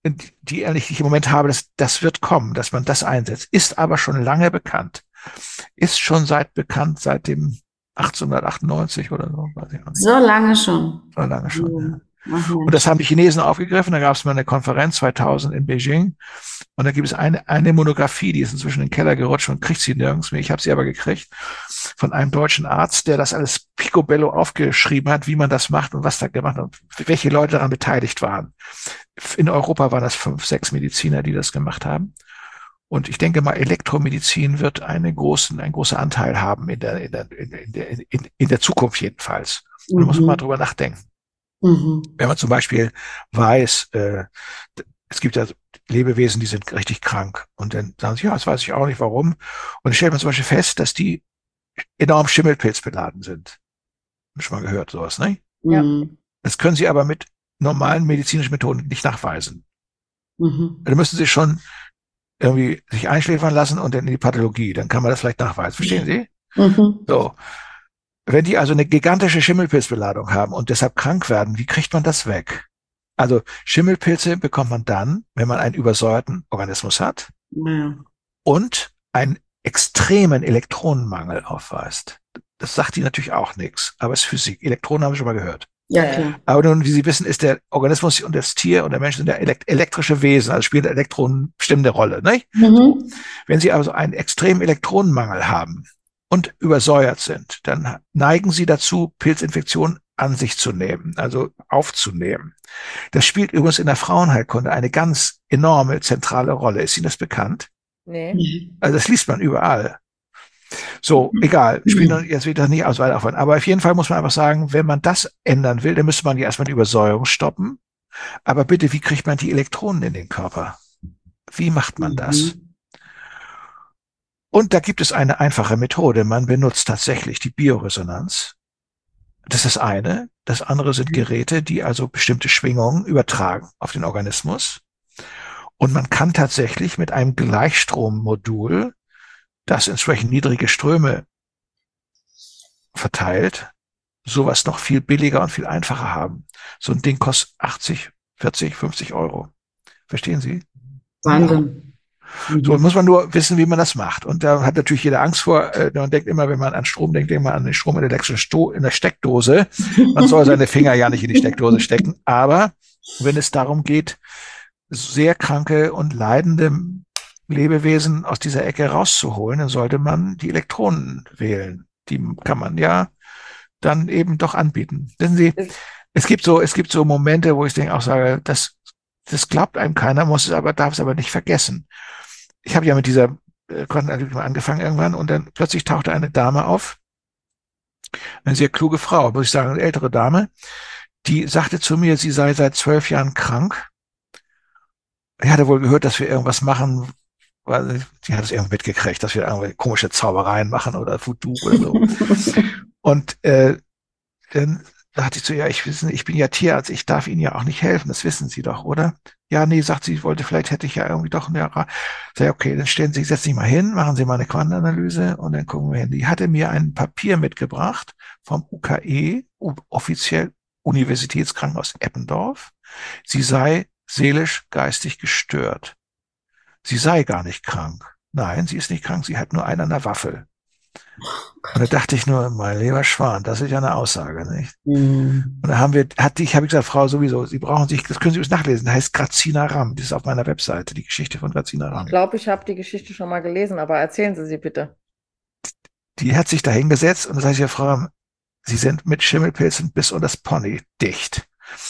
die ehrlich ich im Moment habe, dass das wird kommen, dass man das einsetzt. Ist aber schon lange bekannt. Ist schon seit bekannt, seit dem achtzehnhundertachtundneunzig oder so. Weiß ich auch nicht. So lange schon. So lange schon, ja. Ach, und das haben die Chinesen aufgegriffen. Da gab es mal eine Konferenz zweitausend in Beijing. Und da gibt es eine, eine Monographie, die ist inzwischen in den Keller gerutscht und kriegt sie nirgends mehr. Ich habe sie aber gekriegt von einem deutschen Arzt, der das alles picobello aufgeschrieben hat, wie man das macht und was da gemacht hat und welche Leute daran beteiligt waren. In Europa waren das fünf, sechs Mediziner, die das gemacht haben. Und ich denke mal, Elektromedizin wird einen großen, einen großen Anteil haben in der, in der, in der, in, in der Zukunft jedenfalls. Und mhm. da muss man mal drüber nachdenken. Mhm. Wenn man zum Beispiel weiß, äh, es gibt ja Lebewesen, die sind richtig krank und dann sagen sie, ja, das weiß ich auch nicht, warum. Und dann stellt man zum Beispiel fest, dass die enorm schimmelpilzbeladen sind. Hab ich schon mal gehört, sowas, ne? Ja. Das können sie aber mit normalen medizinischen Methoden nicht nachweisen. Mhm. Da müssen sie schon irgendwie sich einschläfern lassen und dann in die Pathologie. Dann kann man das vielleicht nachweisen. Verstehen Sie? Mhm. So. Wenn die also eine gigantische Schimmelpilzbeladung haben und deshalb krank werden, wie kriegt man das weg? Also Schimmelpilze bekommt man dann, wenn man einen übersäuerten Organismus hat ja. und einen extremen Elektronenmangel aufweist. Das sagt die natürlich auch nichts, aber es ist Physik. Elektronen haben wir schon mal gehört. Ja, Ja. klar. Aber nun, wie Sie wissen, ist der Organismus und das Tier und der Mensch sind ja elekt elektrische Wesen, also spielen Elektronen bestimmte Rolle. Nicht? Mhm. Wenn Sie also einen extremen Elektronenmangel haben und übersäuert sind, dann neigen Sie dazu, Pilzinfektionen an sich zu nehmen, also aufzunehmen. Das spielt übrigens in der Frauenheilkunde eine ganz enorme zentrale Rolle. Ist Ihnen das bekannt? Nee. Also das liest man überall. So, egal, spielt jetzt wieder nicht aus weiter auf. Aber auf jeden Fall muss man einfach sagen, wenn man das ändern will, dann müsste man ja erstmal die Übersäuerung stoppen. Aber bitte, wie kriegt man die Elektronen in den Körper? Wie macht man das? Mhm. Und da gibt es eine einfache Methode. Man benutzt tatsächlich die Bioresonanz. Das ist das eine. Das andere sind Geräte, die also bestimmte Schwingungen übertragen auf den Organismus. Und man kann tatsächlich mit einem Gleichstrommodul, das entsprechend niedrige Ströme verteilt, sowas noch viel billiger und viel einfacher haben. So ein Ding kostet achtzig, vierzig, fünfzig Euro. Verstehen Sie? Wahnsinn. So Mhm. muss man nur wissen, wie man das macht. Und da hat natürlich jeder Angst vor. Äh, man denkt immer, wenn man an Strom denkt, denkt man an den Strom in der elektrischen Sto in der Steckdose. Man soll seine Finger ja nicht in die Steckdose stecken. Aber wenn es darum geht, sehr kranke und leidende Lebewesen aus dieser Ecke rauszuholen, dann sollte man die Elektronen wählen. Die kann man ja dann eben doch anbieten. Wissen Sie, es gibt so, es gibt so Momente, wo ich denke auch sage, das, das glaubt einem keiner, muss es aber, darf es aber nicht vergessen. Ich habe ja mit dieser äh, Quantenanalytik mal angefangen irgendwann und dann plötzlich tauchte eine Dame auf, eine sehr kluge Frau, muss ich sagen, eine ältere Dame, die sagte zu mir, sie sei seit zwölf Jahren krank. Ich hatte wohl gehört, dass wir irgendwas machen, weil sie hat es irgendwie mitgekriegt, dass wir irgendwie komische Zaubereien machen oder Voodoo oder so. Und äh, dann sagte ich zu ihr, ich wissen, ich bin ja Tierarzt, ich darf Ihnen ja auch nicht helfen, das wissen Sie doch, oder? Ja, nee, sagt sie, ich wollte, vielleicht hätte ich ja irgendwie doch eine Ra- Sag ich, okay, dann stellen Sie, setzen Sie mal hin, machen Sie mal eine Quantenanalyse und dann gucken wir hin. Die hatte mir ein Papier mitgebracht vom U K E, u- offiziell Universitätskrankenhaus Eppendorf. Sie sei seelisch, geistig gestört. Sie sei gar nicht krank. Nein, sie ist nicht krank, sie hat nur einen an der Waffel. Und da dachte ich nur, mein lieber Schwan, das ist ja eine Aussage, nicht? Mhm. Und da haben wir, hat ich, habe ich gesagt, Frau, sowieso, Sie brauchen sich, das können Sie uns nachlesen, das heißt Grazina Ram, das ist auf meiner Webseite, die Geschichte von Grazina Ich Ram. glaube, ich habe die Geschichte schon mal gelesen, aber erzählen Sie sie bitte. Die hat sich da hingesetzt und da sage ich ja, Frau Ram, Sie sind mit Schimmelpilzen bis unter das Pony dicht.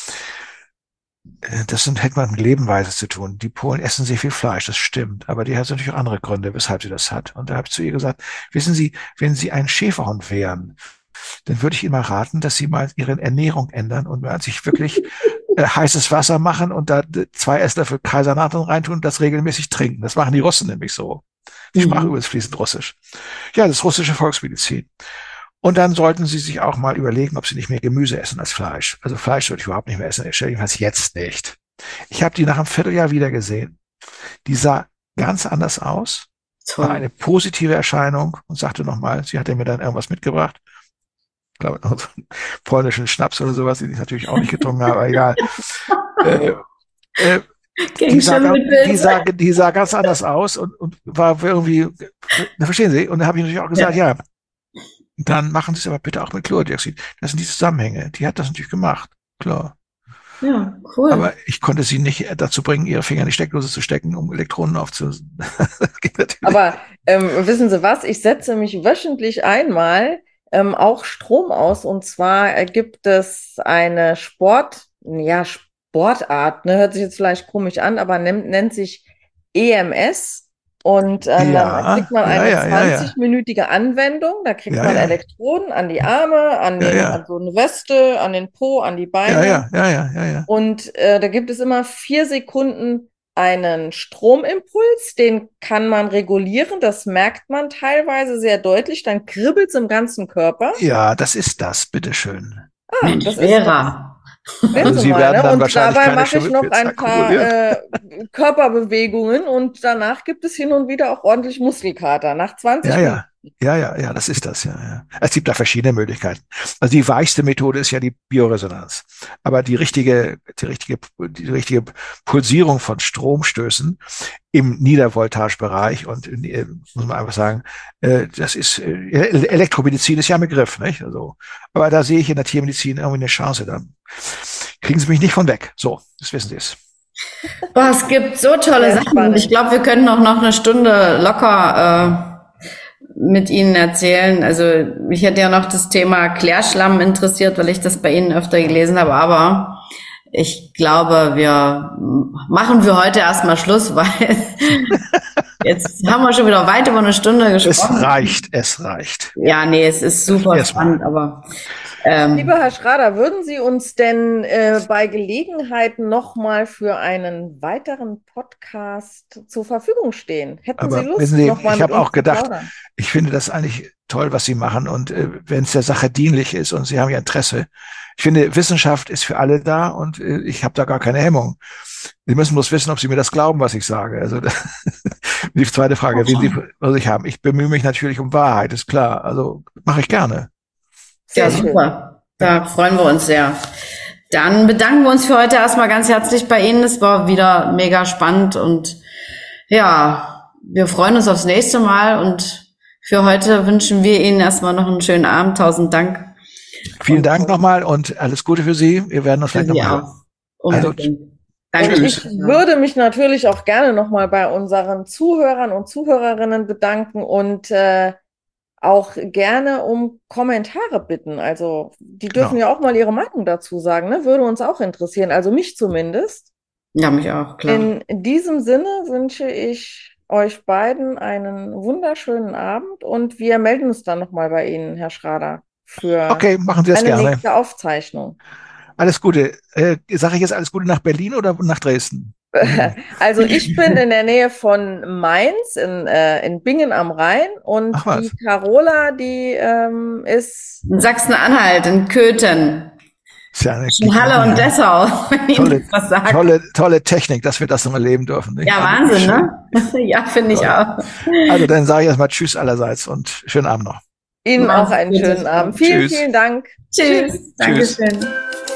Äh, Das sind, hätte man mit Lebenweise zu tun. Die Polen essen sehr viel Fleisch, das stimmt. Aber die hat natürlich auch andere Gründe, weshalb sie das hat. Und da habe ich zu ihr gesagt, wissen Sie, wenn Sie ein Schäferhund wären, dann würde ich Ihnen mal raten, dass Sie mal Ihre Ernährung ändern und mal sich wirklich äh, heißes Wasser machen und da d- zwei Esslöffel Kaisernadeln reintun und das regelmäßig trinken. Das machen die Russen nämlich so. Die sprachen Mhm. übrigens fließend Russisch. Ja, das ist russische Volksmedizin. Und dann sollten Sie sich auch mal überlegen, ob Sie nicht mehr Gemüse essen als Fleisch. Also Fleisch würde ich überhaupt nicht mehr essen, jedenfalls jetzt nicht. Ich habe die nach einem Vierteljahr wieder gesehen. Die sah ganz anders aus, war Toll. eine positive Erscheinung und sagte nochmal, sie hatte mir dann irgendwas mitgebracht. Ich glaube, noch so einen polnischen Schnaps oder sowas, den ich natürlich auch nicht getrunken habe, aber egal. Äh, äh, die, Gegen sah, ga- die, Schimmelpilze. sah, die sah ganz anders aus und, und war irgendwie, na, verstehen Sie? Und da habe ich natürlich auch gesagt, Ja. ja, dann machen Sie es aber bitte auch mit Chlordioxid. Das sind die Zusammenhänge. Die hat das natürlich gemacht, klar. Ja, cool. Aber ich konnte sie nicht dazu bringen, ihre Finger in die Steckdose zu stecken, um Elektronen aufzulösen. Das geht natürlich. Aber ähm, wissen Sie was? Ich setze mich wöchentlich einmal ähm, auch Strom aus. Und zwar äh, gibt es eine Sport, ja, Sportart, ne, hört sich jetzt vielleicht komisch an, aber nennt, nennt sich E M S. Und ähm, dann kriegt Ja, man ja, eine ja, ja, ja. zwanzig-minütige Anwendung. Da kriegt Ja, man ja, Elektroden an die Arme, an ja, den, an ja. so eine Weste, an den Po, an die Ja, Beine. ja, ja, ja, ja, ja. Und äh, da gibt es immer vier Sekunden einen Stromimpuls, den kann man regulieren, das merkt man teilweise sehr deutlich, dann kribbelt es im ganzen Körper. Ja, das ist das, bitteschön. Ah, Mensch, das ist das. Vera. Sehen Also Sie Sie mal, werden ne? dann Und wahrscheinlich dabei keine mache ich noch Schimmelpilze ein paar akkumulieren. äh, Körperbewegungen und danach gibt es hin und wieder auch ordentlich Muskelkater. Nach Ja, zwanzig ja. Ja, ja, ja, das ist das, ja, ja. Es gibt da verschiedene Möglichkeiten. Also die weichste Methode ist ja die Bioresonanz. Aber die richtige, die richtige, die richtige Pulsierung von Stromstößen im Niedervoltagebereich und äh, muss man einfach sagen, äh, das ist äh, Elektromedizin ist ja ein Begriff, nicht? Also, aber da sehe ich in der Tiermedizin irgendwie eine Chance. Dann kriegen Sie mich nicht von weg. So, das wissen Sie es. Boah, es gibt so tolle Sehr Sachen. spannend. Ich glaube, wir könnten auch noch eine Stunde locker äh, mit Ihnen erzählen. Also mich hätte ja noch das Thema Klärschlamm interessiert, weil ich das bei Ihnen öfter gelesen habe. Aber ich glaube, wir machen für heute erstmal Schluss, weil jetzt haben wir schon wieder weit über eine Stunde gesprochen. Es reicht, es reicht. Ja, nee, es ist super Erstmal. spannend, aber ähm, Lieber Herr Schrader, würden Sie uns denn äh, bei Gelegenheit nochmal für einen weiteren Podcast zur Verfügung stehen? Hätten Aber Sie Lust, wissen Sie, noch mal ich mit habe uns auch zu gedacht, plaudern? ich finde das eigentlich toll, was Sie machen. Und äh, wenn es der Sache dienlich ist und Sie haben ja Interesse, ich finde, Wissenschaft ist für alle da und äh, ich habe da gar keine Hemmung. Sie müssen bloß wissen, ob Sie mir das glauben, was ich sage. Also die zweite Frage, wen Sie was ich haben. Ich bemühe mich natürlich um Wahrheit, ist klar. Also mache ich gerne. Sehr ja, schön. super. Da freuen wir uns sehr. Dann bedanken wir uns für heute erstmal ganz herzlich bei Ihnen. Es war wieder mega spannend und ja, wir freuen uns aufs nächste Mal und für heute wünschen wir Ihnen erstmal noch einen schönen Abend. Tausend Dank. Vielen Und Dank nochmal und alles Gute für Sie. Wir werden uns für vielleicht Sie nochmal auch. hören. Unbedingt. Danke. Und ich würde mich natürlich auch gerne nochmal bei unseren Zuhörern und Zuhörerinnen bedanken und äh, auch gerne um Kommentare bitten. Also die dürfen Genau. ja auch mal ihre Meinung dazu sagen, ne? Würde uns auch interessieren, also mich zumindest. Ja, mich auch, klar. In diesem Sinne wünsche ich euch beiden einen wunderschönen Abend und wir melden uns dann nochmal bei Ihnen, Herr Schrader, für Okay, machen Sie das eine gerne. nächste Aufzeichnung. Alles Gute. Äh, sage ich jetzt alles Gute nach Berlin oder nach Dresden? Also ich bin in der Nähe von Mainz, in, äh, in Bingen am Rhein und Ach was. die Carola, die ähm, ist In Sachsen-Anhalt, in Köthen, Ist ja eine in Halle und Dessau, wenn Ihnen tolle, das was sagt. tolle, tolle Technik, dass wir das noch erleben dürfen. Nicht? Ja, Also, Wahnsinn, schön. ne? Ja, finde ich Toll. auch. Also dann sage ich erstmal Tschüss allerseits und schönen Abend noch. Ihnen Macht's auch einen gut. schönen Abend. Vielen, Tschüss. vielen Dank. Tschüss. Tschüss. Dankeschön.